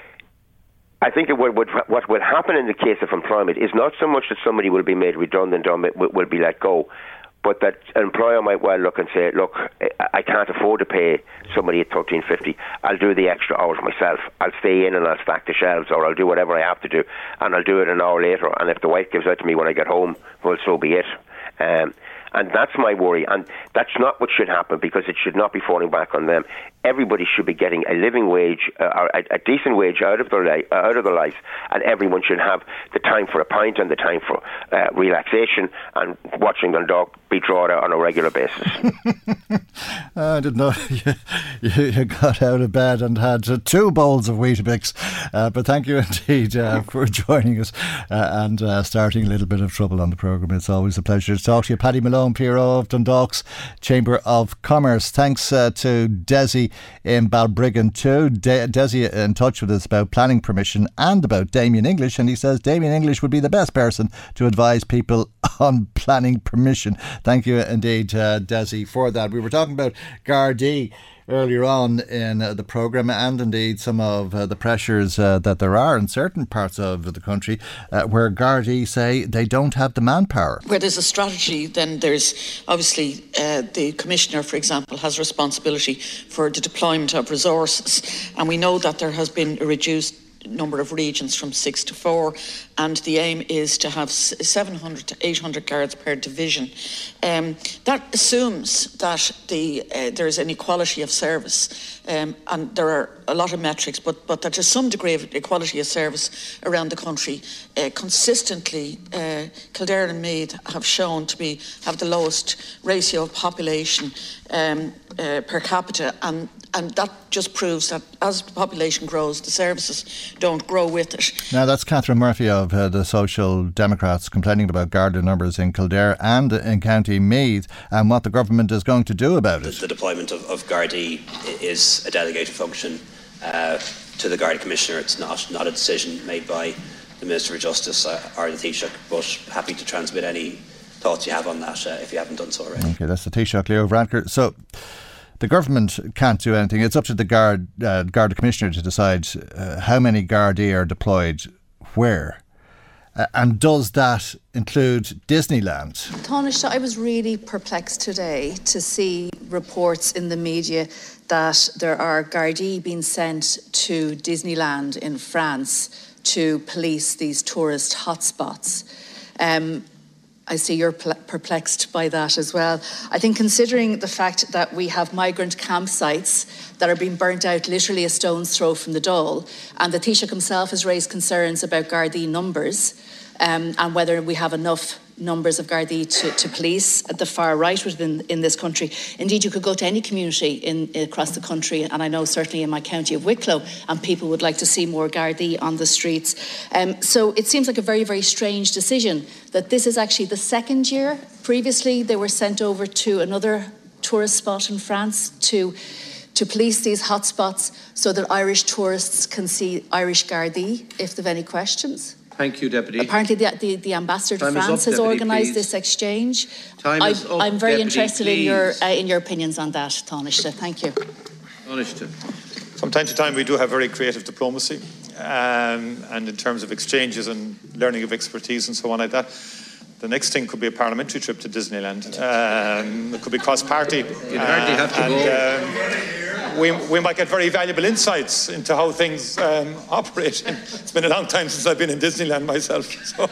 I think it would, would, what will happen in the case of employment is not so much that somebody will be made redundant or will, will be let go, but that an employer might well look and say, look, I can't afford to pay somebody at thirteen fifty. I'll do the extra hours myself. I'll stay in and I'll stack the shelves, or I'll do whatever I have to do, and I'll do it an hour later. And if the wife gives out to me when I get home, well, so be it. Um, and that's my worry. And that's not what should happen, because it should not be falling back on them. Everybody should be getting a living wage, uh, or a, a decent wage out of their li- uh, out of their lives, and everyone should have the time for a pint and the time for uh, relaxation and watching their dog be drawn out on a regular basis. I didn't know you, you got out of bed and had uh, two bowls of Weetabix, uh, but thank you indeed uh, for joining us uh, and uh, starting a little bit of trouble on the programme. It's always a pleasure to talk to you. Paddy Malone, P R O of Dundalk's Chamber of Commerce. Thanks uh, to Desi in Balbriggan too. De- Desi in touch with us about planning permission and about Damien English, and he says Damien English would be the best person to advise people on planning permission. Thank you indeed, uh, Desi, for that. We were talking about Gardaí earlier on in uh, the programme, and indeed some of uh, the pressures uh, that there are in certain parts of the country uh, where Gardaí say they don't have the manpower. Where there's a strategy, then there's obviously uh, the Commissioner, for example, has responsibility for the deployment of resources, and we know that there has been a reduced number of regions from six to four, and the aim is to have seven hundred to eight hundred guards per division. Um, that assumes that the uh, there is an equality of service, um, and there are a lot of metrics, but, but that there's some degree of equality of service around the country. Uh, consistently, uh, Kildare and Meath have shown to be have the lowest ratio of population um, uh, per capita, and And that just proves that as the population grows, the services don't grow with it. Now, that's Catherine Murphy of uh, the Social Democrats complaining about Garda numbers in Kildare and in County Meath, and what the government is going to do about it. The, the deployment of, of Gardaí is a delegated function uh, to the Garda Commissioner. It's not, not a decision made by the Minister for Justice uh, or the Taoiseach, but happy to transmit any thoughts you have on that uh, if you haven't done so already. OK, that's the Taoiseach, Leo Varadkar. So the government can't do anything. It's up to the Guard, uh, Garda Commissioner to decide uh, how many Gardaí are deployed where. Uh, and does that include Disneyland? Tánaiste, I was really perplexed today to see reports in the media that there are Gardaí being sent to Disneyland in France to police these tourist hotspots. Um, I see you're perplexed by that as well. I think considering the fact that we have migrant campsites that are being burnt out literally a stone's throw from the Dáil, and the Taoiseach himself has raised concerns about Gardaí numbers um, and whether we have enough numbers of Gardaí to, to police at the far right within in this country. Indeed, you could go to any community in across the country, and I know certainly in my county of Wicklow, and people would like to see more Gardaí on the streets. Um, so it seems like a very, very strange decision that this is actually the second year. Previously, they were sent over to another tourist spot in France to to police these hotspots so that Irish tourists can see Irish Gardaí if they've any questions. Thank you, Deputy. Apparently the, the, the Ambassador to Time France up, has organised this exchange. Time I, is up, I'm very Deputy, interested please. in your uh, in your opinions on that, Tánaiste. Thank you. Tánaiste. From time to time we do have very creative diplomacy, um, and in terms of exchanges and learning of expertise and so on like that. The next thing could be a parliamentary trip to Disneyland. Um, it could be cross-party. You'd hardly have to and, go. Um, we, we might get very valuable insights into how things um, operate. It's been a long time since I've been in Disneyland myself, so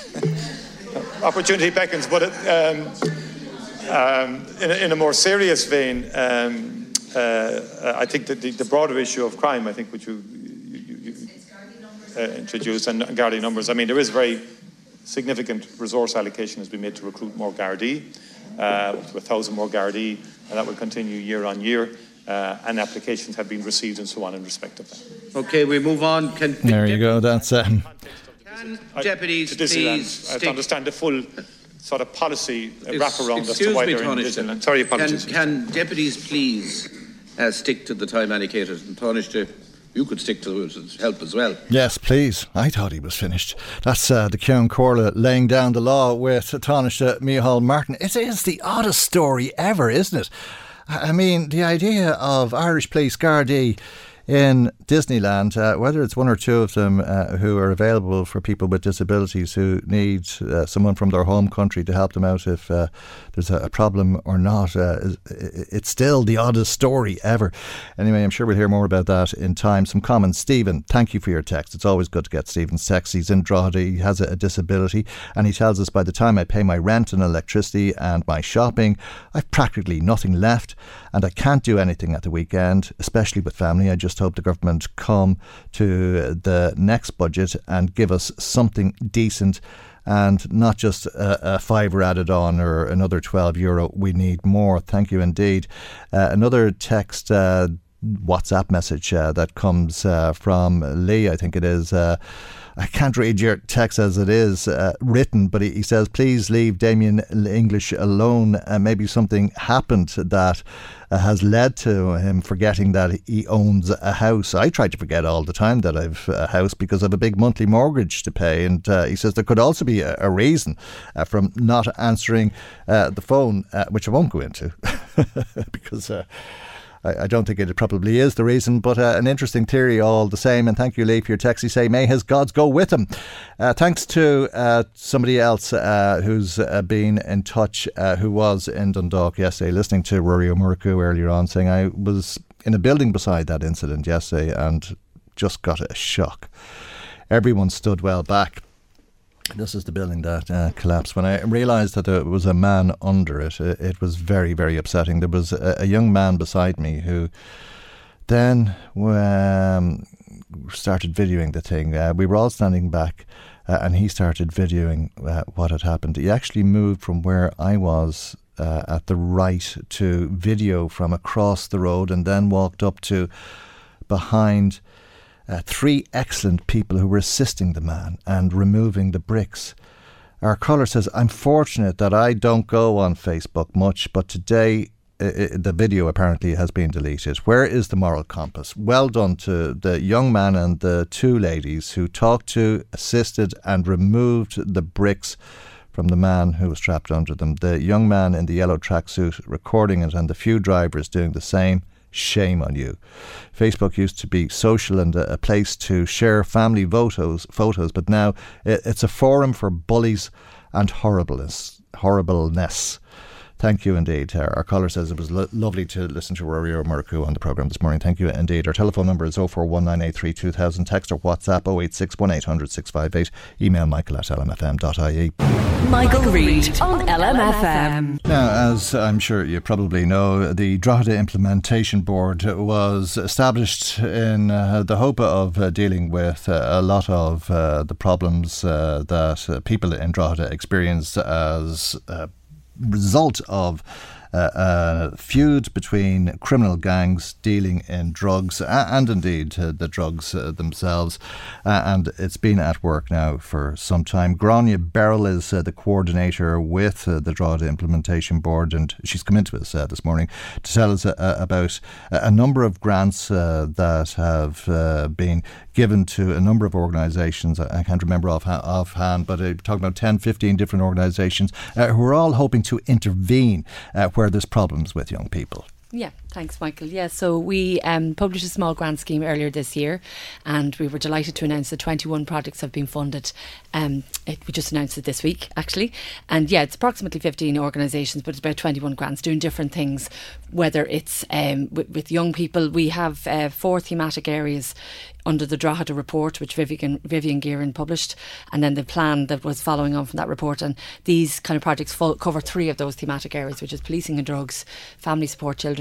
opportunity beckons. But it, um, um, in, a, in a more serious vein, um, uh, I think that the, the broader issue of crime, I think, which you, you, you uh, introduced, and Gardaí numbers. I mean, there is very significant resource allocation has been made to recruit more Gardaí, uh, with a thousand more Gardaí, and that will continue year on year. Uh, and applications have been received and so on in respect of that. Okay, we move on. Can there you go. That's um, can deputies I, please I, I understand the full sort of policy uh, wraparound as Excuse to why me, they're in Taoiseach. Disneyland. Sorry, apologies. Can, can deputies please uh, stick to the time allocated? And Taoiseach, you could stick to it as help as well. Yes, please. I thought he was finished. That's uh, the Cian Corla laying down the law with Taoiseach Micheál Martin. It is the oddest story ever, isn't it? I mean, the idea of Irish Police Gardaí in Disneyland, uh, whether it's one or two of them uh, who are available for people with disabilities who need uh, someone from their home country to help them out if uh, there's a, a problem or not, uh, it's still the oddest story ever. Anyway, I'm sure we'll hear more about that in time. Some comments. Stephen, thank you for your text. It's always good to get Stephen's text. He's in Drogheda, he has a, a disability, and he tells us, by the time I pay my rent and electricity and my shopping, I've practically nothing left, and I can't do anything at the weekend, especially with family. I just hope the government come to the next budget and give us something decent and not just a, a fiver added on or another twelve euro. We need more. Thank you indeed. Uh, another text, uh, WhatsApp message uh, that comes uh, from Lee, I think it is. Uh, I can't read your text as it is uh, written, but he, he says, please leave Damien English alone. Uh, maybe something happened that uh, has led to him forgetting that he owns a house. I try to forget all the time that I've a house because I have a big monthly mortgage to pay. And uh, he says there could also be a, a reason uh, from not answering uh, the phone, uh, which I won't go into because... Uh, I don't think it probably is the reason, but uh, an interesting theory all the same. And thank you, Lee, for your text. You say, may his gods go with him. Uh, thanks to uh, somebody else uh, who's uh, been in touch, uh, who was in Dundalk yesterday, listening to Rory O'Murku earlier on, saying, I was in a building beside that incident yesterday and just got a shock. Everyone stood well back. This is the building that uh, collapsed. When I realised that there was a man under it, it, it was very, very upsetting. There was a, a young man beside me who then um, started videoing the thing. Uh, we were all standing back uh, and he started videoing uh, what had happened. He actually moved from where I was uh, at the right to video from across the road and then walked up to behind Uh, three excellent people who were assisting the man and removing the bricks. Our caller says, I'm fortunate that I don't go on Facebook much, but today uh, the video apparently has been deleted. Where is the moral compass? Well done to the young man and the two ladies who talked to, assisted and removed the bricks from the man who was trapped under them. The young man in the yellow tracksuit recording it and the few drivers doing the same. Shame on you. Facebook used to be social and a, a place to share family photos, photos, but now it, it's a forum for bullies and horribleness. horribleness. Thank you indeed. Our, our caller says it was lo- lovely to listen to Rory O'Murku on the programme this morning. Thank you indeed. Our telephone number is oh four one nine eight three two thousand. Text or WhatsApp oh eight six one eight hundred six five eight. Email michael at l m f m dot i e. Michael Reid on L M F M. Now, as I'm sure you probably know, the Drogheda Implementation Board was established in uh, the hope of uh, dealing with uh, a lot of uh, the problems uh, that uh, people in Drogheda experience as a result of Uh, a feud between criminal gangs dealing in drugs uh, and indeed uh, the drugs uh, themselves, uh, and it's been at work now for some time. Grania Beryl is uh, the coordinator with uh, the Drogheda Implementation Board, and she's come into us uh, this morning to tell us uh, about a number of grants uh, that have uh, been given to a number of organisations. I can't remember off offhand, but uh, talking about ten, fifteen different organisations uh, who are all hoping to intervene uh, where there's problems with young people. Yeah, thanks, Michael. Yeah, so we um, published a small grant scheme earlier this year, and we were delighted to announce that twenty-one projects have been funded. Um, it, we just announced it this week, actually. And yeah, it's approximately fifteen organisations, but it's about twenty-one grants doing different things, whether it's um, with, with young people. We have uh, four thematic areas under the Drogheda report, which Vivian, Vivian Gearan published, and then the plan that was following on from that report. And these kind of projects full, cover three of those thematic areas, which is policing and drugs, family support, children, young people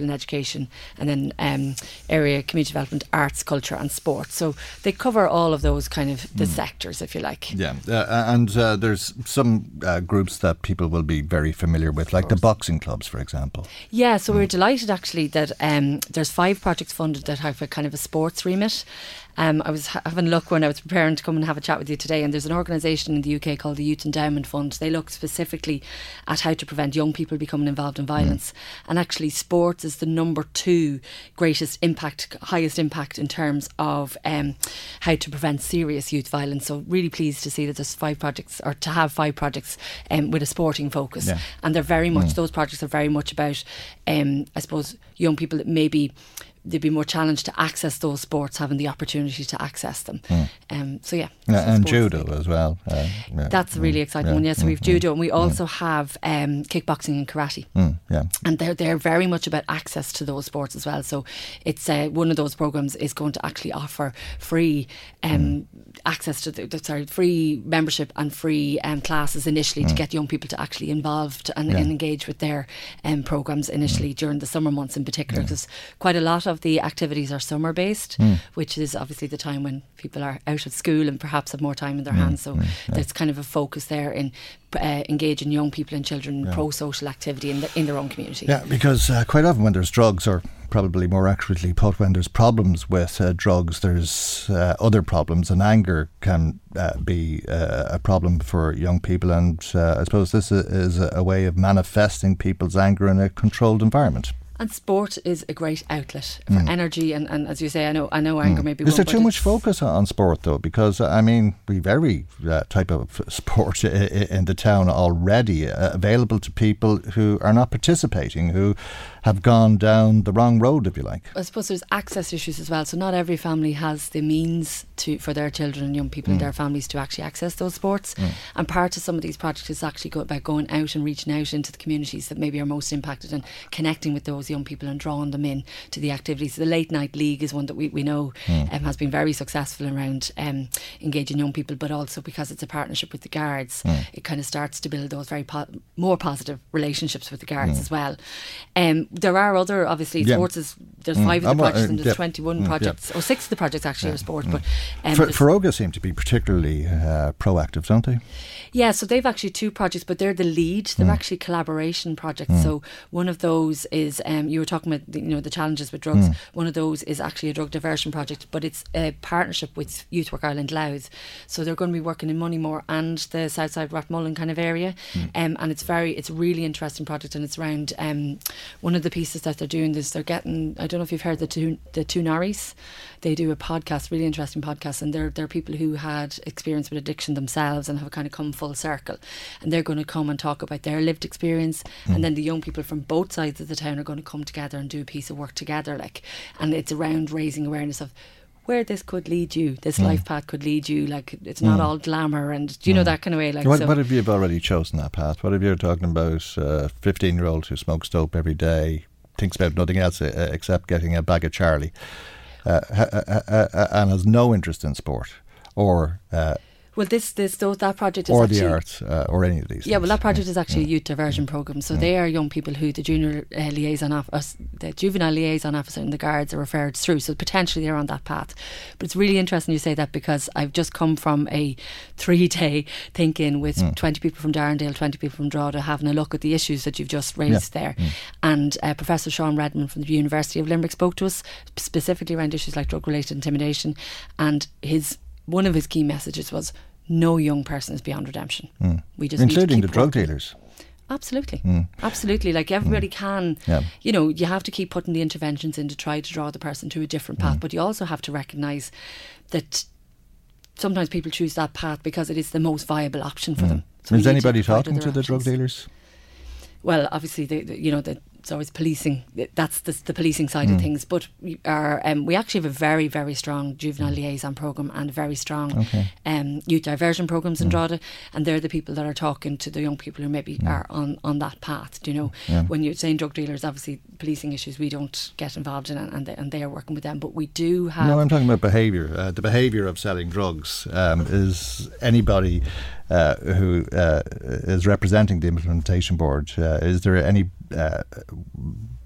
and education, and then um, area community development, arts, culture and sport. So they cover all of those kind of the mm. sectors, if you like. Yeah, uh, and uh, there's some uh, groups that people will be very familiar with, like the boxing clubs, for example. Yeah, so mm. we're delighted actually that um, there's five projects funded that have a kind of a sports remit. Um, I was ha- having a look when I was preparing to come and have a chat with you today, and there's an organisation in the U K called the Youth Endowment Fund. They look specifically at how to prevent young people becoming involved in violence. Mm. And actually sports is the number two greatest impact, highest impact in terms of um, how to prevent serious youth violence. So really pleased to see that there's five projects, or to have five projects um, with a sporting focus. Yeah. And they're very much, mm. those projects are very much about, um, I suppose, young people that maybe they'd be more challenged to access those sports, having the opportunity to access them. Mm. Um, so yeah, yeah and judo league. as well. Uh, yeah. That's a really exciting yeah. one. Yes, yeah, so we've mm. judo, and we also mm. have um, kickboxing and karate. Mm. Yeah, and they're they're very much about access to those sports as well. So it's uh, one of those programs is going to actually offer free um, mm. access to the, sorry free membership and free um, classes initially mm. to get young people to actually involved and, yeah. and engage with their um, programs initially mm. during the summer months in particular, because yeah. quite a lot of the activities are summer based, mm. which is obviously the time when people are out of school and perhaps have more time in their mm. hands. So mm. yeah. there's kind of a focus there in uh, engaging young people and children in yeah. pro-social activity in, the, in their own community. Yeah, because uh, quite often when there's drugs, or probably more accurately put, when there's problems with uh, drugs, there's uh, other problems, and anger can uh, be uh, a problem for young people. And uh, I suppose this is a, a way of manifesting people's anger in a controlled environment. And sport is a great outlet for mm. energy, and, and as you say, I know I know anger mm. may be. Is one, there too much focus on sport though? Because I mean, we've every uh, type of sport I- in the town already uh, available to people who are not participating, who have gone down the wrong road, if you like. I suppose there's access issues as well. So not every family has the means to for their children and young people mm. in their families to actually access those sports. Mm. And part of some of these projects is actually go about going out and reaching out into the communities that maybe are most impacted and connecting with those young people and drawing them in to the activities. The Late Night League is one that we, we know mm. um, has been very successful around um, engaging young people, but also because it's a partnership with the Guards, mm. it kind of starts to build those very po- more positive relationships with the Guards mm. as well. Um, there are other, obviously, yeah. sports is, there's mm. five of the projects uh, and there's yeah. twenty-one mm. projects, yeah. or six of the projects actually yeah. are sport. Mm. But um, Feroga seem to be particularly uh, proactive, don't they? Yeah, so they've actually two projects, but they're the lead. They're mm. actually collaboration projects. Mm. So one of those is, um, you were talking about the, you know the challenges with drugs. Mm. One of those is actually a drug diversion project, but it's a partnership with Youth Work Ireland Louth. So they're going to be working in Moneymore and the Southside Rathmullen kind of area, mm. um, and it's very it's a really interesting project, and it's around um, one of the pieces that they're doing is they're getting, I don't know if you've heard the two the two Norries. They do a podcast, really interesting podcast, and they're they're people who had experience with addiction themselves and have kind of come full circle, and they're going to come and talk about their lived experience, mm. and then the young people from both sides of the town are going to come together and do a piece of work together, like, and it's around raising awareness of where this could lead you, this mm. life path could lead you, like it's not mm. all glamour, and you know mm. that kind of way. Like, what, so what if you've already chosen that path? What if you're talking about a fifteen year old who smokes dope every day, thinks about nothing else uh, except getting a bag of Charlie, uh, uh, uh, uh, and has no interest in sport, or uh, Well, this, this, those, that project is or actually... Or the arts, uh, or any of these Yeah, things. well, that project yeah. is actually yeah. a youth diversion yeah. programme. So yeah. they are young people who the junior uh, liaison officer, the juvenile liaison officer and the Guards are referred through. So potentially they're on that path. But it's really interesting you say that, because I've just come from a three-day thinking with mm. twenty people from Darndale, twenty people from Drogheda, having a look at the issues that you've just raised yeah. there. Mm. And uh, Professor Sean Redmond from the University of Limerick spoke to us specifically around issues like drug-related intimidation. And his one of his key messages was, no young person is beyond redemption. Mm. We just including need to the drug working. dealers. Absolutely, mm. absolutely. Like everybody mm. can, yeah. you know, you have to keep putting the interventions in to try to draw the person to a different path. Mm. But you also have to recognise that sometimes people choose that path because it is the most viable option for mm. them. So is anybody talking to the drug dealers? Well, obviously, the, the, you know, the, it's always policing. That's the, the policing side mm. of things. But we are um, we actually have a very, very strong juvenile liaison programme and a very strong okay. um, youth diversion programmes in mm. Drogheda. And they're the people that are talking to the young people who maybe mm. are on, on that path. Do you know, yeah. when you're saying drug dealers, obviously policing issues we don't get involved in, and they, and they are working with them. But we do have. No, I'm talking about behaviour. Uh, the behaviour of selling drugs. Um, is anybody uh, who uh, is representing the implementation board? Uh, is there any Uh,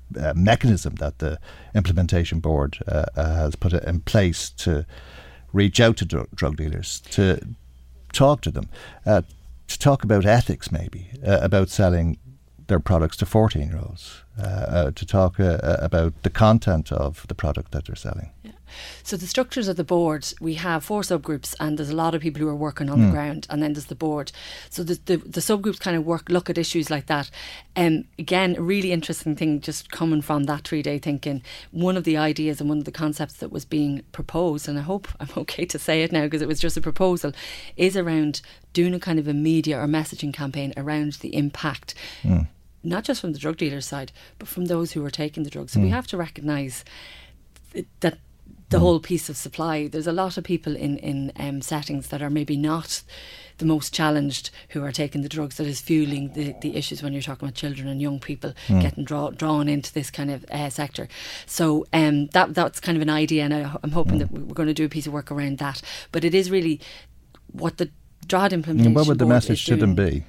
uh, mechanism that the implementation board uh, uh, has put in place to reach out to dr- drug dealers, to talk to them, uh, to talk about ethics maybe, uh, about selling their products to fourteen-year-olds, uh, uh, to talk uh, about the content of the product that they're selling. Yeah. So the structures of the board, we have four subgroups, and there's a lot of people who are working on mm. the ground, and then there's the board. So the, the the subgroups kind of work, look at issues like that. Um, again, a really interesting thing just coming from that three-day thinking. One of the ideas and one of the concepts that was being proposed, and I hope I'm okay to say it now because it was just a proposal, is around doing a kind of a media or messaging campaign around the impact, mm. not just from the drug dealer's side, but from those who are taking the drugs. So mm. we have to recognise that the mm. whole piece of supply, there's a lot of people in, in um, settings that are maybe not the most challenged who are taking the drugs that is fueling the, the issues when you're talking about children and young people mm. getting draw, drawn into this kind of uh, sector. So um, that that's kind of an idea, and I, I'm hoping mm. that we're going to do a piece of work around that. But it is really what the DROD implementation. And what would the message to them be?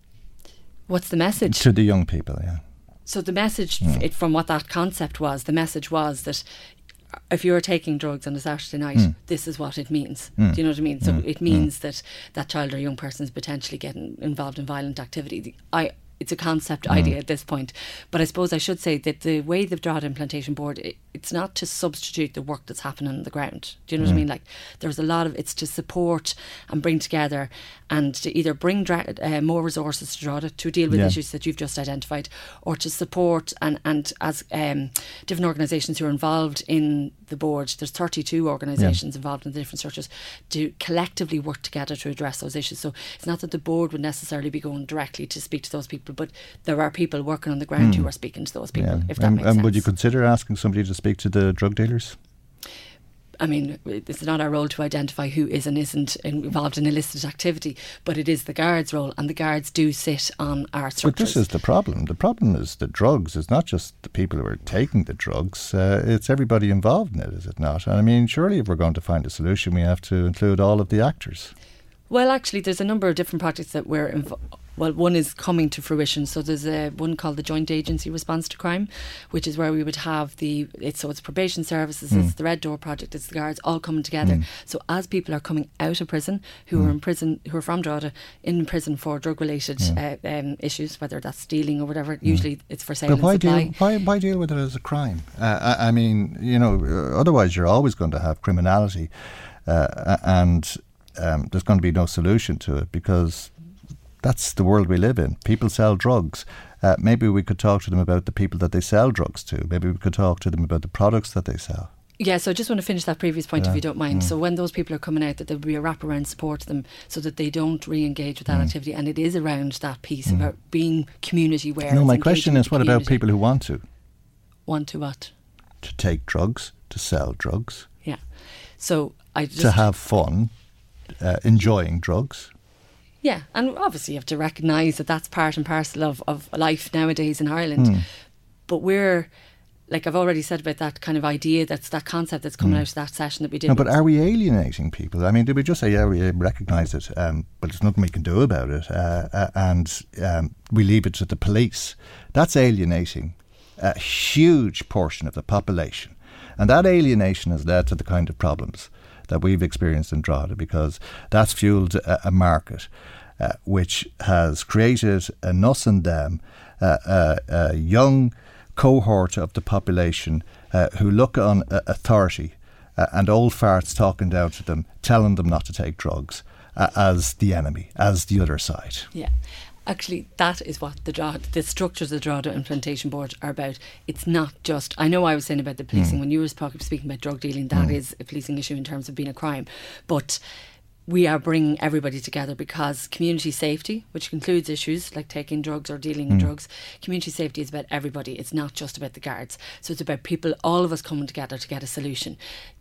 What's the message? To the young people, yeah. So the message, mm. it, from what that concept was, the message was that if you're taking drugs on a Saturday night, mm. this is what it means. Mm. Do you know what I mean? So mm. it means mm. that that child or young person is potentially getting involved in violent activity. The, I, it's a concept mm. idea at this point. But I suppose I should say that the way the DROD Implementation Board, it, it's not to substitute the work that's happening on the ground. Do you know mm. what I mean? Like, there's a lot of, it's to support and bring together and to either bring dra- uh, more resources to DROD to deal with yeah. issues that you've just identified, or to support and, and as um, different organisations who are involved in the board, there's thirty-two organisations yeah. involved in the different structures, to collectively work together to address those issues. So it's not that the board would necessarily be going directly to speak to those people, but there are people working on the ground mm. who are speaking to those people, yeah. if that and, makes and sense. Would you consider asking somebody to speak to the drug dealers? I mean, it's not our role to identify who is and isn't involved in illicit activity, but it is the guards' role, and the guards do sit on our structures. But this is the problem. The problem is the drugs. It's not just the people who are taking the drugs. Uh, it's everybody involved in it, is it not? And I mean, surely if we're going to find a solution, we have to include all of the actors. Well, actually, there's a number of different projects that we're involved. Well, one is coming to fruition. So there's a one called the Joint Agency Response to Crime, which is where we would have the, it's, so it's probation services, mm. it's the Red Door Project, it's the guards all coming together. Mm. So as people are coming out of prison, who mm. are in prison, who are from Drogheda, in prison for drug-related yeah. uh, um, issues, whether that's stealing or whatever, mm. usually it's for sale but why and supply. Deal, why, why deal with it as a crime? Uh, I, I mean, you know, otherwise you're always going to have criminality uh, and um, there's going to be no solution to it, because that's the world we live in. People sell drugs. Uh, maybe we could talk to them about the people that they sell drugs to. Maybe we could talk to them about the products that they sell. Yeah, so I just want to finish that previous point, yeah. if you don't mind. Mm. So when those people are coming out, that there will be a wraparound support to them so that they don't re-engage with that mm. activity. And it is around that piece mm. about being community aware. No, my question is, what about people who want to? Want to what? To take drugs, to sell drugs. Yeah. So I just... To have fun, uh, enjoying drugs. Yeah, and obviously you have to recognise that that's part and parcel of, of life nowadays in Ireland. Mm. But we're, like I've already said about that kind of idea, that's that concept that's coming mm. out of that session that we did. No, but are we alienating people? I mean, did we just say, yeah, we recognise it, um, but there's nothing we can do about it, uh, uh, and um, we leave it to the police? That's alienating a huge portion of the population. And that alienation has led to the kind of problems that we've experienced in Drogheda, because that's fuelled a, a market uh, which has created an us and them, uh, uh, a young cohort of the population uh, who look on uh, authority uh, and old farts talking down to them, telling them not to take drugs, uh, as the enemy, as the other side. Yeah. Actually, that is what the Drogheda, the structures of the Drogheda Implementation Board are about. It's not just, I know I was saying about the policing, mm. when you were speaking about drug dealing, that mm. is a policing issue in terms of being a crime. But we are bringing everybody together because community safety, which includes issues like taking drugs or dealing mm. in drugs, community safety is about everybody. It's not just about the guards. So it's about people, all of us coming together to get a solution.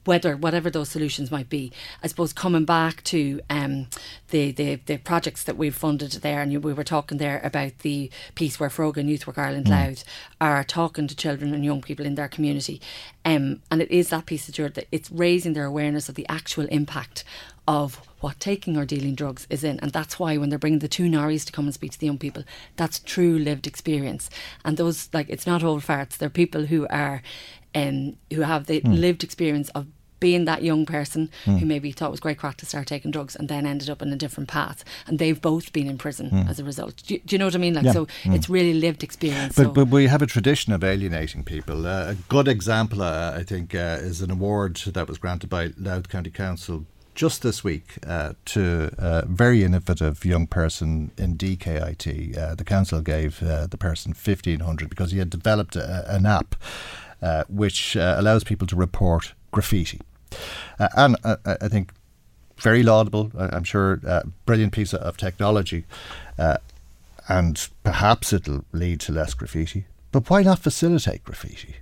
whether whatever those solutions might be. I suppose coming back to um, the, the the projects that we've funded there, and you, we were talking there about the piece where Froga and Youth Work Ireland Mm. Loud are talking to children and young people in their community, um, and it is that piece of Stuart that it's raising their awareness of the actual impact of what taking or dealing drugs is in. And that's why when they're bringing the two Norries to come and speak to the young people, that's true lived experience. And those, like, it's not old farts, they're people who are um, who have the Mm. lived experience of being that young person Mm. who maybe thought it was great crack to start taking drugs and then ended up in a different path, and they've both been in prison Mm. as a result. Do you, do you know what I mean? Like, Yeah. so Mm. it's really lived experience. But, so. but we have a tradition of alienating people. Uh, a good example, uh, I think, uh, is an award that was granted by Louth County Council just this week uh, to a very innovative young person in D K I T. Uh, the council gave uh, the person fifteen hundred because he had developed a, an app uh, which uh, allows people to report graffiti. Uh, and uh, I think very laudable, I'm sure, uh, brilliant piece of technology. Uh, and perhaps it'll lead to less graffiti. But why not facilitate graffiti?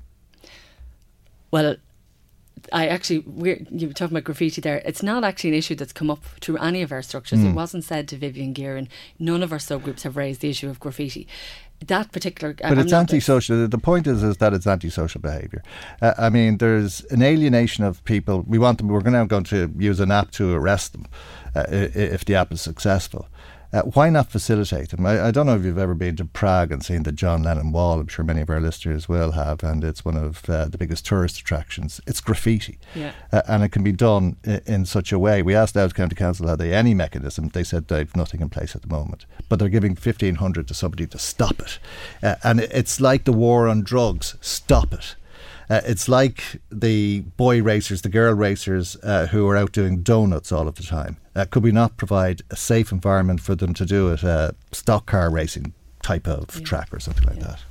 Well, I actually, we're, you were talking about graffiti there. It's not actually an issue that's come up through any of our structures. Mm. It wasn't said to Vivian Gearan. None of our subgroups have raised the issue of graffiti. That particular... But I'm it's not- antisocial. The point is, is that it's antisocial behaviour. Uh, I mean, there's an alienation of people. We want them. We're now going to use an app to arrest them uh, i- if the app is successful. Uh, why not facilitate them? I, I don't know if you've ever been to Prague and seen the John Lennon Wall. I'm sure many of our listeners will have, and it's one of uh, the biggest tourist attractions. It's graffiti, Yeah. uh, and it can be done in, in such a way. We asked Louth County Council had they any mechanism. They said they've nothing in place at the moment, but they're giving fifteen hundred to somebody to stop it. Uh, and it- it's like the war on drugs. Stop it. Uh, it's like the boy racers, the girl racers uh, who are out doing donuts all of the time. Uh, could we not provide a safe environment for them to do it, a stock car racing type of Yeah. track or something like that?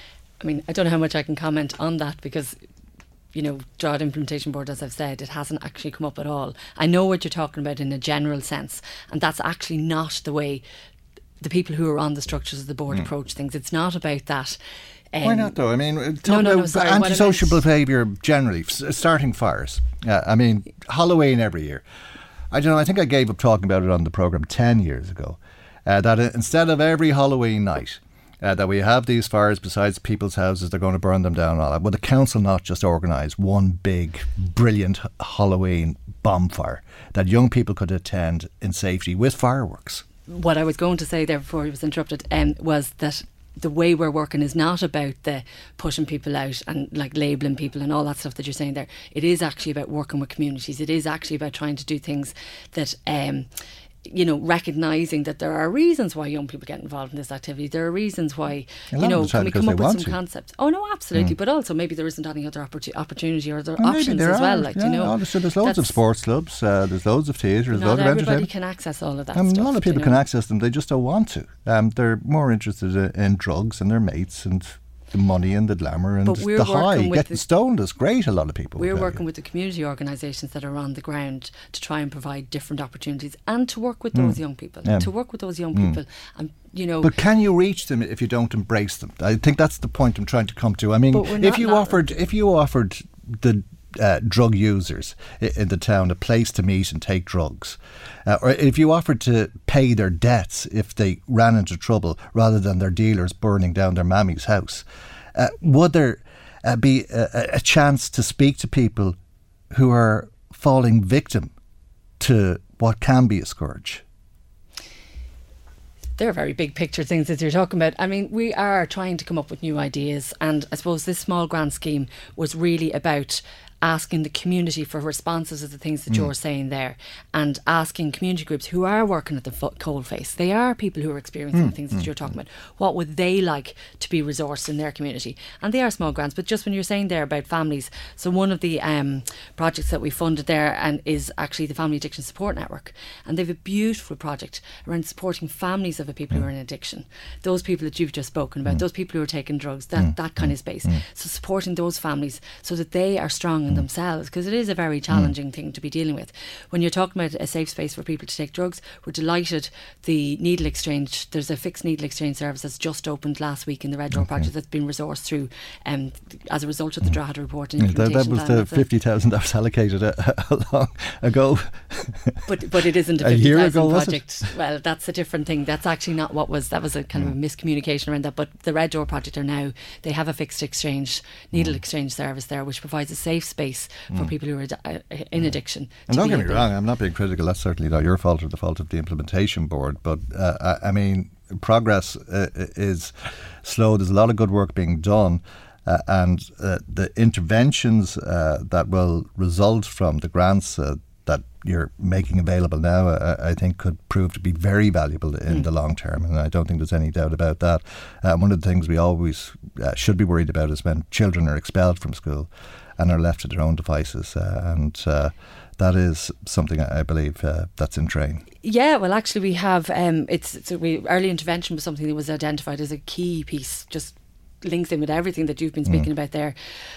I mean, I don't know how much I can comment on that because, you know, Drogheda Implementation Board, as I've said, it hasn't actually come up at all. I know what you're talking about in a general sense, and that's actually not the way the people who are on the structures of the board Mm. approach things. It's not about that. Um, Why not though? I mean, no, talk no, no, about sorry. What I meant- antisocial behaviour generally, s- starting fires. Uh, I mean, Halloween every year. I don't know, I think I gave up talking about it on the programme ten years ago. Uh, that uh, instead of every Halloween night, uh, that we have these fires besides people's houses, they're going to burn them down and all that. Would the council not just organise one big, brilliant h- Halloween bonfire that young people could attend in safety with fireworks? What I was going to say there before I was interrupted um, was that the way we're working is not about the pushing people out and like labelling people and all that stuff that you're saying there. It is actually about working with communities. It is actually about trying to do things that um, you know, recognising that there are reasons why young people get involved in this activity. There are reasons why, A lot you of know, the time can we because come they up with want some to. concepts? Oh no, absolutely. Mm. But also maybe there isn't any other opportu- opportunity or other Well, maybe options there as well. are, Like, yeah, you know, obviously there's loads of that's- sports clubs, uh, there's loads of theatre, there's Not loads of everybody entertainment. can access all of that Um, stuff. a lot of you people know. can access them, they just don't want to. Um, they're more interested in, in drugs and their mates and the money and the glamour and But we're the high. working with Getting the- stoned is great, a lot of people. We're will tell working you. with the community organisations that are on the ground to try and provide different opportunities and to work with those Mm. young people. Yeah. To work with those young Mm. people. And, you know, But can you reach them if you don't embrace them? I think that's the point I'm trying to come to. I mean, But we're if not- you not- offered, if you offered the uh, drug users i- in the town a place to meet and take drugs, uh, or if you offered to pay their debts if they ran into trouble rather than their dealers burning down their mammy's house, uh, would there uh, be a, a chance to speak to people who are falling victim to what can be a scourge? they're very big picture things that you're talking about. I mean, we are trying to come up with new ideas, and I suppose this small grant scheme was really about asking the community for responses to the things that Mm. you're saying there, and asking community groups who are working at the fo- cold face, they are people who are experiencing Mm, the things that mm, you're talking about, what would they like to be resourced in their community? And they are small grants, but just when you're saying there about families, so one of the um, projects that we funded there and is actually the Family Addiction Support Network, and they have a beautiful project around supporting families of the people who are in addiction, those people that you've just spoken about, Mm. those people who are taking drugs, that, Mm, that kind mm, of space. mm. So supporting those families so that they are strong in mm. themselves, because it is a very challenging mm. thing to be dealing with. When you're talking about a safe space for people to take drugs, we're delighted the needle exchange, there's a fixed needle exchange service that's just opened last week in the Red Door okay. project that's been resourced through um, as a result of the Drogheda report and yeah, that, that was the fifty thousand that was allocated a, a long ago. but but it isn't a fifty thousand project. Well, that's a different thing. That's actually not what was, that was a kind mm. of a miscommunication around that. But the Red Door project are now, they have a fixed exchange, needle mm. exchange service there, which provides a safe space for mm. people who are uh, in addiction. And don't get me wrong, I'm not being critical, that's certainly not your fault or the fault of the implementation board, but uh, I, I mean, progress uh, is slow. There's a lot of good work being done. Uh, and uh, the interventions uh, that will result from the grants uh, that you're making available now, uh, I think could prove to be very valuable in mm. the long term, and I don't think there's any doubt about that. Uh, one of the things we always uh, should be worried about is when children are expelled from school and are left to their own devices, uh, and uh, that is something I believe uh, that's in train. Yeah, well, actually, we have um, it's, it's we, early intervention was something that was identified as a key piece, just links in with everything that you've been speaking mm. about there.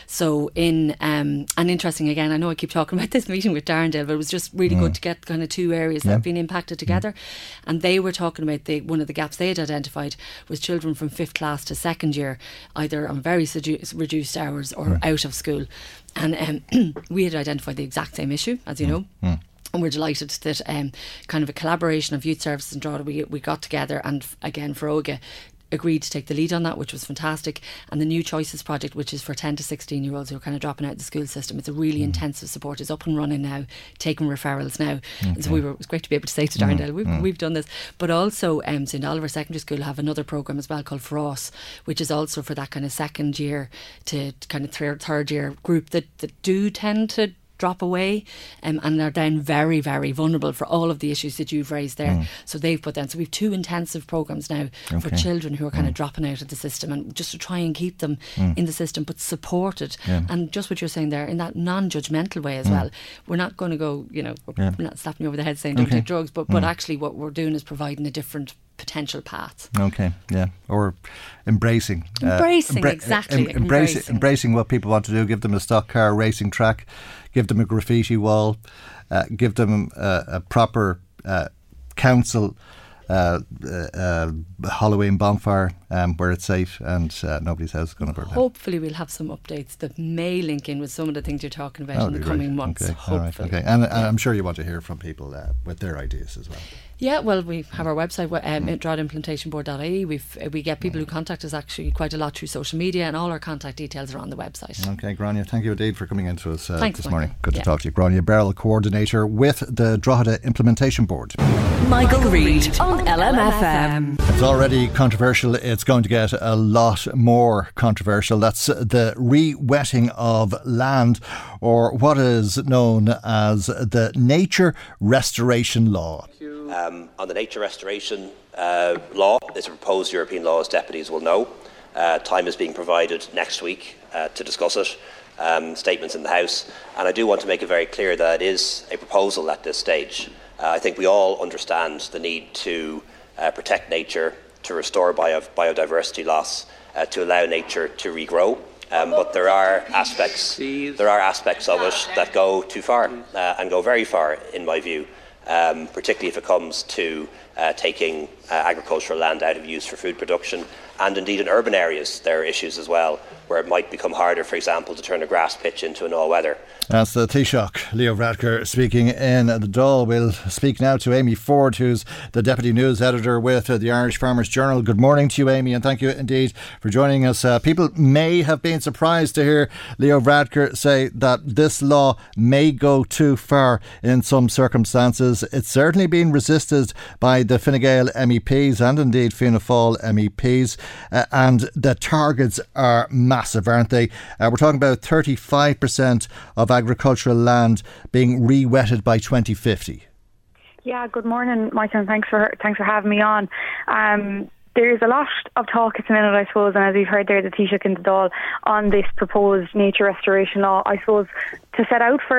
So in um, and interesting again, I know I keep talking about this meeting with Darndale, but it was just really mm. good to get kind of two areas yeah. that have been impacted together. Mm. And they were talking about the one of the gaps they had identified was children from fifth class to second year, either on very sedu- reduced hours or mm. out of school. And um, we had identified the exact same issue, as you mm. know. Mm. And we're delighted that um, kind of a collaboration of youth services and Drogheda, we, we got together, and again, Feroga agreed to take the lead on that, which was fantastic. And the New Choices project, which is for ten to sixteen year olds who are kind of dropping out of the school system, it's a really mm. intensive support, is up and running now, taking referrals now. Okay. And so we were, it was great to be able to say to Darndale, mm. we've, mm. we've done this. But also um, Saint Oliver Secondary School have another programme as well called Fross, which is also for that kind of second year to kind of third, third year group that, that do tend to drop away um, and are then very, very vulnerable for all of the issues that you've raised there. Mm. So they've put down. So we've two intensive programmes now okay. for children who are kind mm. of dropping out of the system, and just to try and keep them mm. in the system but supported. Yeah. And just what you're saying there, in that non-judgmental way as mm. well. We're not going to go, you know, we're yeah. not slapping you over the head saying don't okay. take drugs, but, but mm. actually what we're doing is providing a different potential paths. Okay, yeah. Or embracing. Embracing, uh, embra- em- exactly. embracing, embracing. Embracing what people want to do. Give them a stock car racing track, give them a graffiti wall, uh, give them uh, a proper uh, council uh, uh, Halloween bonfire um, where it's safe and uh, nobody's house is going to burn down. Hopefully we'll have some updates that may link in with some of the things you're talking about oh, in the coming right. months. Okay. Hopefully. All right. Okay. And, and I'm sure you want to hear from people uh, with their ideas as well. Yeah, well, we have our website, um, mm. drogheda implementation board dot I E. We've we get people who contact us actually quite a lot through social media, and all our contact details are on the website. Okay, Grania, thank you indeed for coming in to us uh, Thanks, this Michael. morning. Good yeah. to talk to you. Grania Beryl, coordinator with the Drogheda Implementation Board. Michael Reid on L M F M. It's already controversial. It's going to get a lot more controversial. That's the re-wetting of land, or what is known as the Nature Restoration Law. Um, on the nature restoration uh, law, it's a proposed European law, as deputies will know. Uh, time is being provided next week uh, to discuss it, um, statements in the House, and I do want to make it very clear that it is a proposal at this stage. Uh, I think we all understand the need to uh, protect nature, to restore bio- biodiversity loss, uh, to allow nature to regrow. Um, but there are aspects, there are aspects of it that go too far uh, and go very far, in my view. Um, particularly if it comes to uh, taking uh, agricultural land out of use for food production. And indeed in urban areas there are issues as well, where it might become harder, for example, to turn a grass pitch into an all-weather. That's the Taoiseach, Leo Varadkar, speaking in the Dáil. We'll speak now to Amy Ford, who's the Deputy News Editor with uh, the Irish Farmers Journal. Good morning to you, Amy, and thank you indeed for joining us. Uh, people may have been surprised to hear Leo Varadkar say that this law may go too far in some circumstances. It's certainly been resisted by the Fine Gael M E Ps and indeed Fianna Fáil M E Ps, uh, and the targets are massive, aren't they? Uh, we're talking about thirty-five percent of agricultural land being re-wetted by twenty fifty. Yeah, good morning, Michael, and thanks for thanks for having me on. Um, there's a lot of talk at the minute, I suppose, and as we've heard there, the Taoiseach in the Dáil, on this proposed nature restoration law. I suppose to set out first,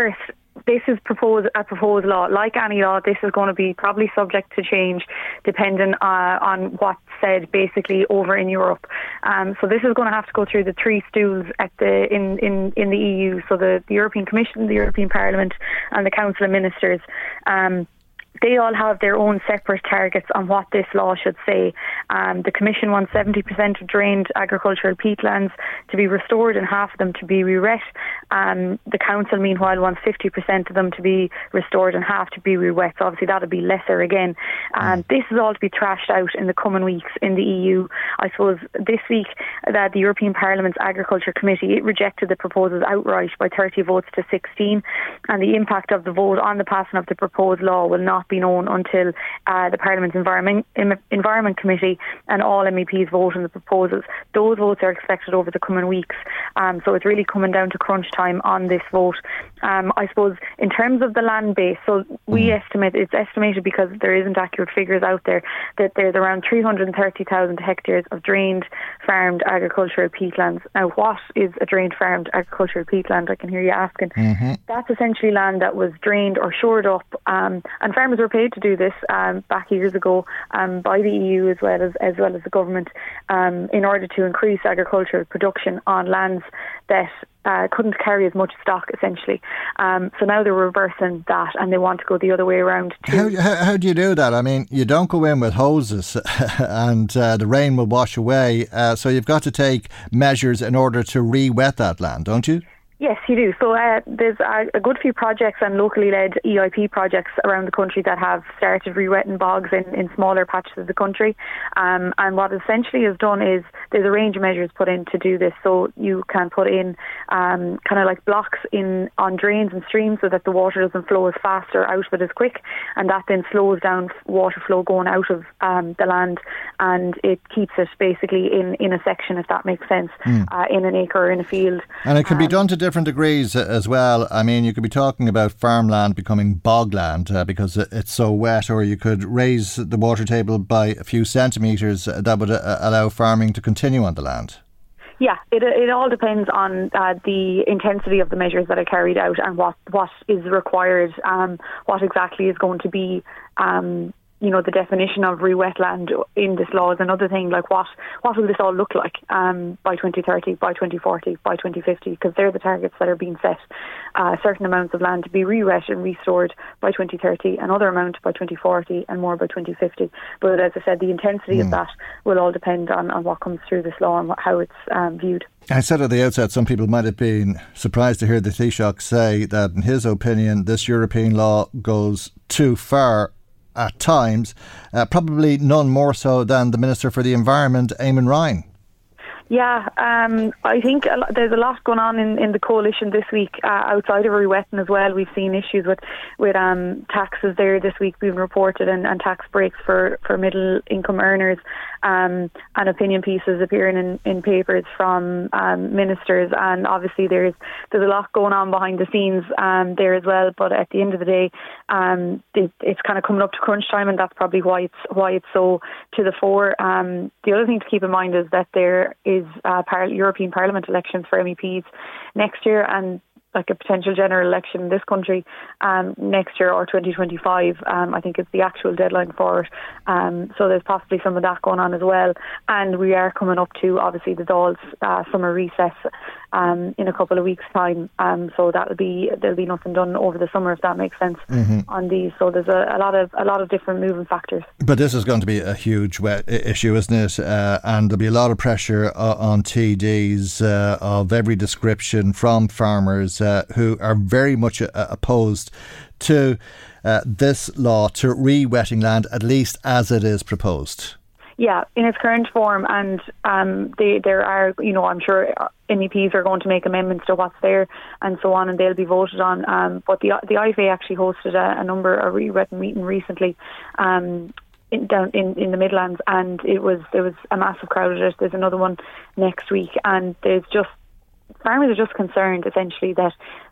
this is proposed, a proposed law. Like any law, this is going to be probably subject to change depending uh, on what's said basically over in Europe. Um, so this is going to have to go through the three stools at the in, in, in the E U. So the, the European Commission, the European Parliament and the Council of Ministers. Um, They all have their own separate targets on what this law should say. Um, the Commission wants seventy percent of drained agricultural peatlands to be restored and half of them to be re-wet. Um, the Council, meanwhile, wants fifty percent of them to be restored and half to be re-wet. So obviously that would be lesser again. Um, this is all to be thrashed out in the coming weeks in the E U. I suppose this week that the European Parliament's Agriculture Committee, it rejected the proposals outright by thirty votes to sixteen, and the impact of the vote on the passing of the proposed law will not be known until uh, the Parliament's Environment, Environment Committee and all M E Ps vote on the proposals. Those votes are expected over the coming weeks, um, so it's really coming down to crunch time on this vote. Um, I suppose in terms of the land base, so we mm. estimate, it's estimated because there isn't accurate figures out there, that there's around three hundred thirty thousand hectares of drained farmed agricultural peatlands. Now, what is a drained farmed agricultural peatland? I can hear you asking. Mm-hmm. That's essentially land that was drained or shored up, um, and farmers were paid to do this um, back years ago um, by the E U as well as as well as the government um, in order to increase agricultural production on lands that uh, couldn't carry as much stock essentially. Um, so now they're reversing that and they want to go the other way around too. How, how, how do you do that? I mean, you don't go in with hoses and uh, the rain will wash away. Uh, so you've got to take measures in order to re-wet that land, don't you? Yes, you do. So uh, there's a, a good few projects and locally led E I P projects around the country that have started re-wetting bogs in, in smaller patches of the country. Um, and what essentially is done is there's a range of measures put in to do this. So you can put in um, kind of like blocks in on drains and streams so that the water doesn't flow as fast or out but as quick, and that then slows down water flow going out of um, the land, and it keeps it basically in, in a section, if that makes sense, mm. uh, in an acre or in a field. And it can um, be done to different different degrees as well. I mean, you could be talking about farmland becoming bogland uh, because it's so wet, or you could raise the water table by a few centimetres. That would uh, allow farming to continue on the land. Yeah, it it all depends on uh, the intensity of the measures that are carried out and what, what is required, um, what exactly is going to be um, you know, the definition of re-wetland in this law is another thing. Like, what what will this all look like um, by twenty thirty, by twenty forty, by twenty fifty? Because they're the targets that are being set. Uh, certain amounts of land to be re-wet and restored by twenty thirty, another amount by twenty forty, and more by twenty fifty. But as I said, the intensity mm. of that will all depend on, on what comes through this law and what, how it's um, viewed. I said at the outset, some people might have been surprised to hear the Taoiseach say that, in his opinion, this European law goes too far at times, uh, probably none more so than the Minister for the Environment, Eamon Ryan. Yeah, um, I think a lot, there's a lot going on in, in the coalition this week uh, outside of re-wetting as well. We've seen issues with, with um, taxes there this week being reported and, and tax breaks for, for middle income earners, um, and opinion pieces appearing in, in papers from um, ministers. And obviously there's there's a lot going on behind the scenes um, there as well. But at the end of the day, um, it, it's kind of coming up to crunch time, and that's probably why it's why it's so to the fore. Um, the other thing to keep in mind is that there is Uh, par- European Parliament elections for M E Ps next year, and like a potential general election in this country um, next year or twenty twenty-five. Um, I think it's the actual deadline for it. Um, so there's possibly some of that going on as well. And we are coming up to, obviously, the Dáil's uh, summer recess um, in a couple of weeks' time. Um, so that'll be there'll be nothing done over the summer, if that makes sense, mm-hmm. on these. So there's a, a lot of a lot of different moving factors. But this is going to be a huge wet issue, isn't it? Uh, and there'll be a lot of pressure uh, on T Ds uh, of every description from farmers uh, who are very much uh, opposed to uh, this law, to re-wetting land, at least as it is proposed. Yeah, in its current form, and um, they, there are, you know, I'm sure M E Ps are going to make amendments to what's there and so on, and they'll be voted on. Um, but the the I F A actually hosted a, a number a re-wetting meeting recently um, in, down in, in the Midlands, and it was there was a massive crowd at it. There's another one next week, and there's just farmers are just concerned essentially that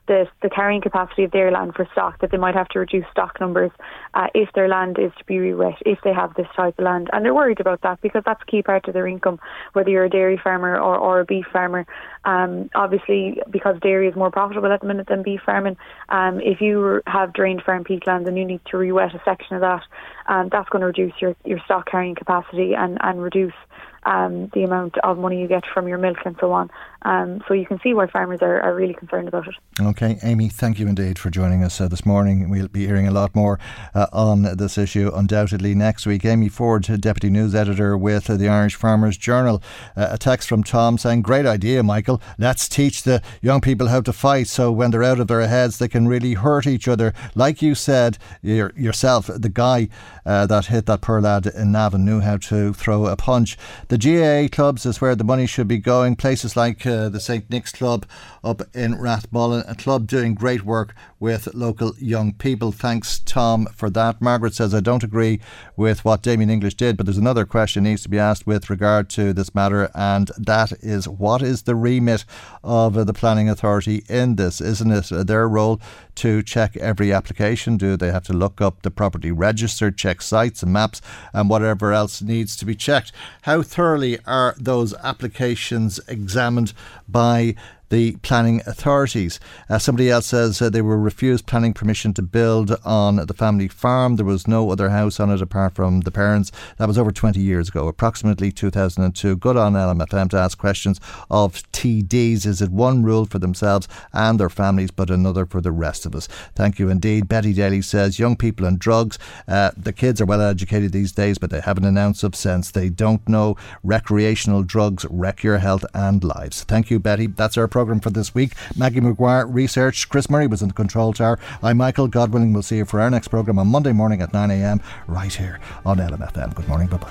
the, the carrying capacity of their land for stock, that they might have to reduce stock numbers uh, if their land is to be re-wet, if they have this type of land. And they're worried about that because that's a key part of their income, whether you're a dairy farmer or, or a beef farmer. Um, obviously, because dairy is more profitable at the minute than beef farming, um, if you have drained farm peatlands and you need to re-wet a section of that, um, that's going to reduce your, your stock carrying capacity and, and reduce Um, the amount of money you get from your milk and so on. Um, so you can see why farmers are, are really concerned about it. OK, Amy, thank you indeed for joining us uh, this morning. We'll be hearing a lot more uh, on this issue undoubtedly next week. Amy Ford, Deputy News Editor with uh, the Irish Farmers Journal. Uh, a text from Tom saying, great idea, Michael. Let's teach the young people how to fight so when they're out of their heads they can really hurt each other. Like you said your, yourself, the guy uh, that hit that poor lad in Navan knew how to throw a punch. The G A A clubs is where the money should be going. Places like uh, the Saint Nick's Club up in Rathmullen, a club doing great work with local young people. Thanks, Tom, for that. Margaret says, I don't agree with what Damien English did, but there's another question needs to be asked with regard to this matter, and that is, what is the remit of uh, the planning authority in this? Isn't it uh, their role to check every application? Do they have to look up the property register, check sites and maps and whatever else needs to be checked? How thoroughly are those applications examined by the planning authorities? Uh, somebody else says uh, they were refused planning permission to build on the family farm. There was no other house on it apart from the parents. That was over twenty years ago, approximately two thousand two. Good on L M F M to ask questions of T Ds. Is it one rule for themselves and their families but another for the rest of us? Thank you indeed. Betty Daly says, young people and drugs. Uh, the kids are well educated these days, but they have an ounce of sense. They don't know recreational drugs wreck your health and lives. Thank you, Betty. That's our programme for this week. Maggie Maguire researched. Chris Murray was in the control tower. I'm Michael. God willing, we'll see you for our next programme on Monday morning at nine a m right here on L M F M. Good morning. Bye-bye.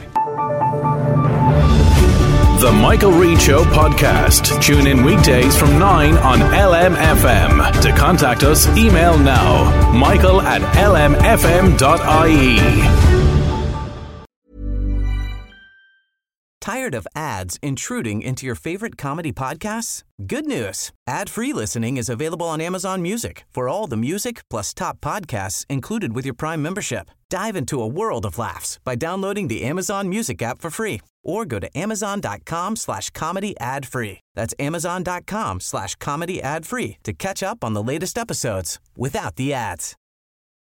The Michael Reid Show podcast. Tune in weekdays from nine on L M F M. To contact us, email now, michael at l m f m dot i e. Tired of ads intruding into your favorite comedy podcasts? Good news. Ad-free listening is available on Amazon Music for all the music plus top podcasts included with your Prime membership. Dive into a world of laughs by downloading the Amazon Music app for free or go to amazon.com slash comedy ad free. That's amazon.com slash comedy ad free to catch up on the latest episodes without the ads.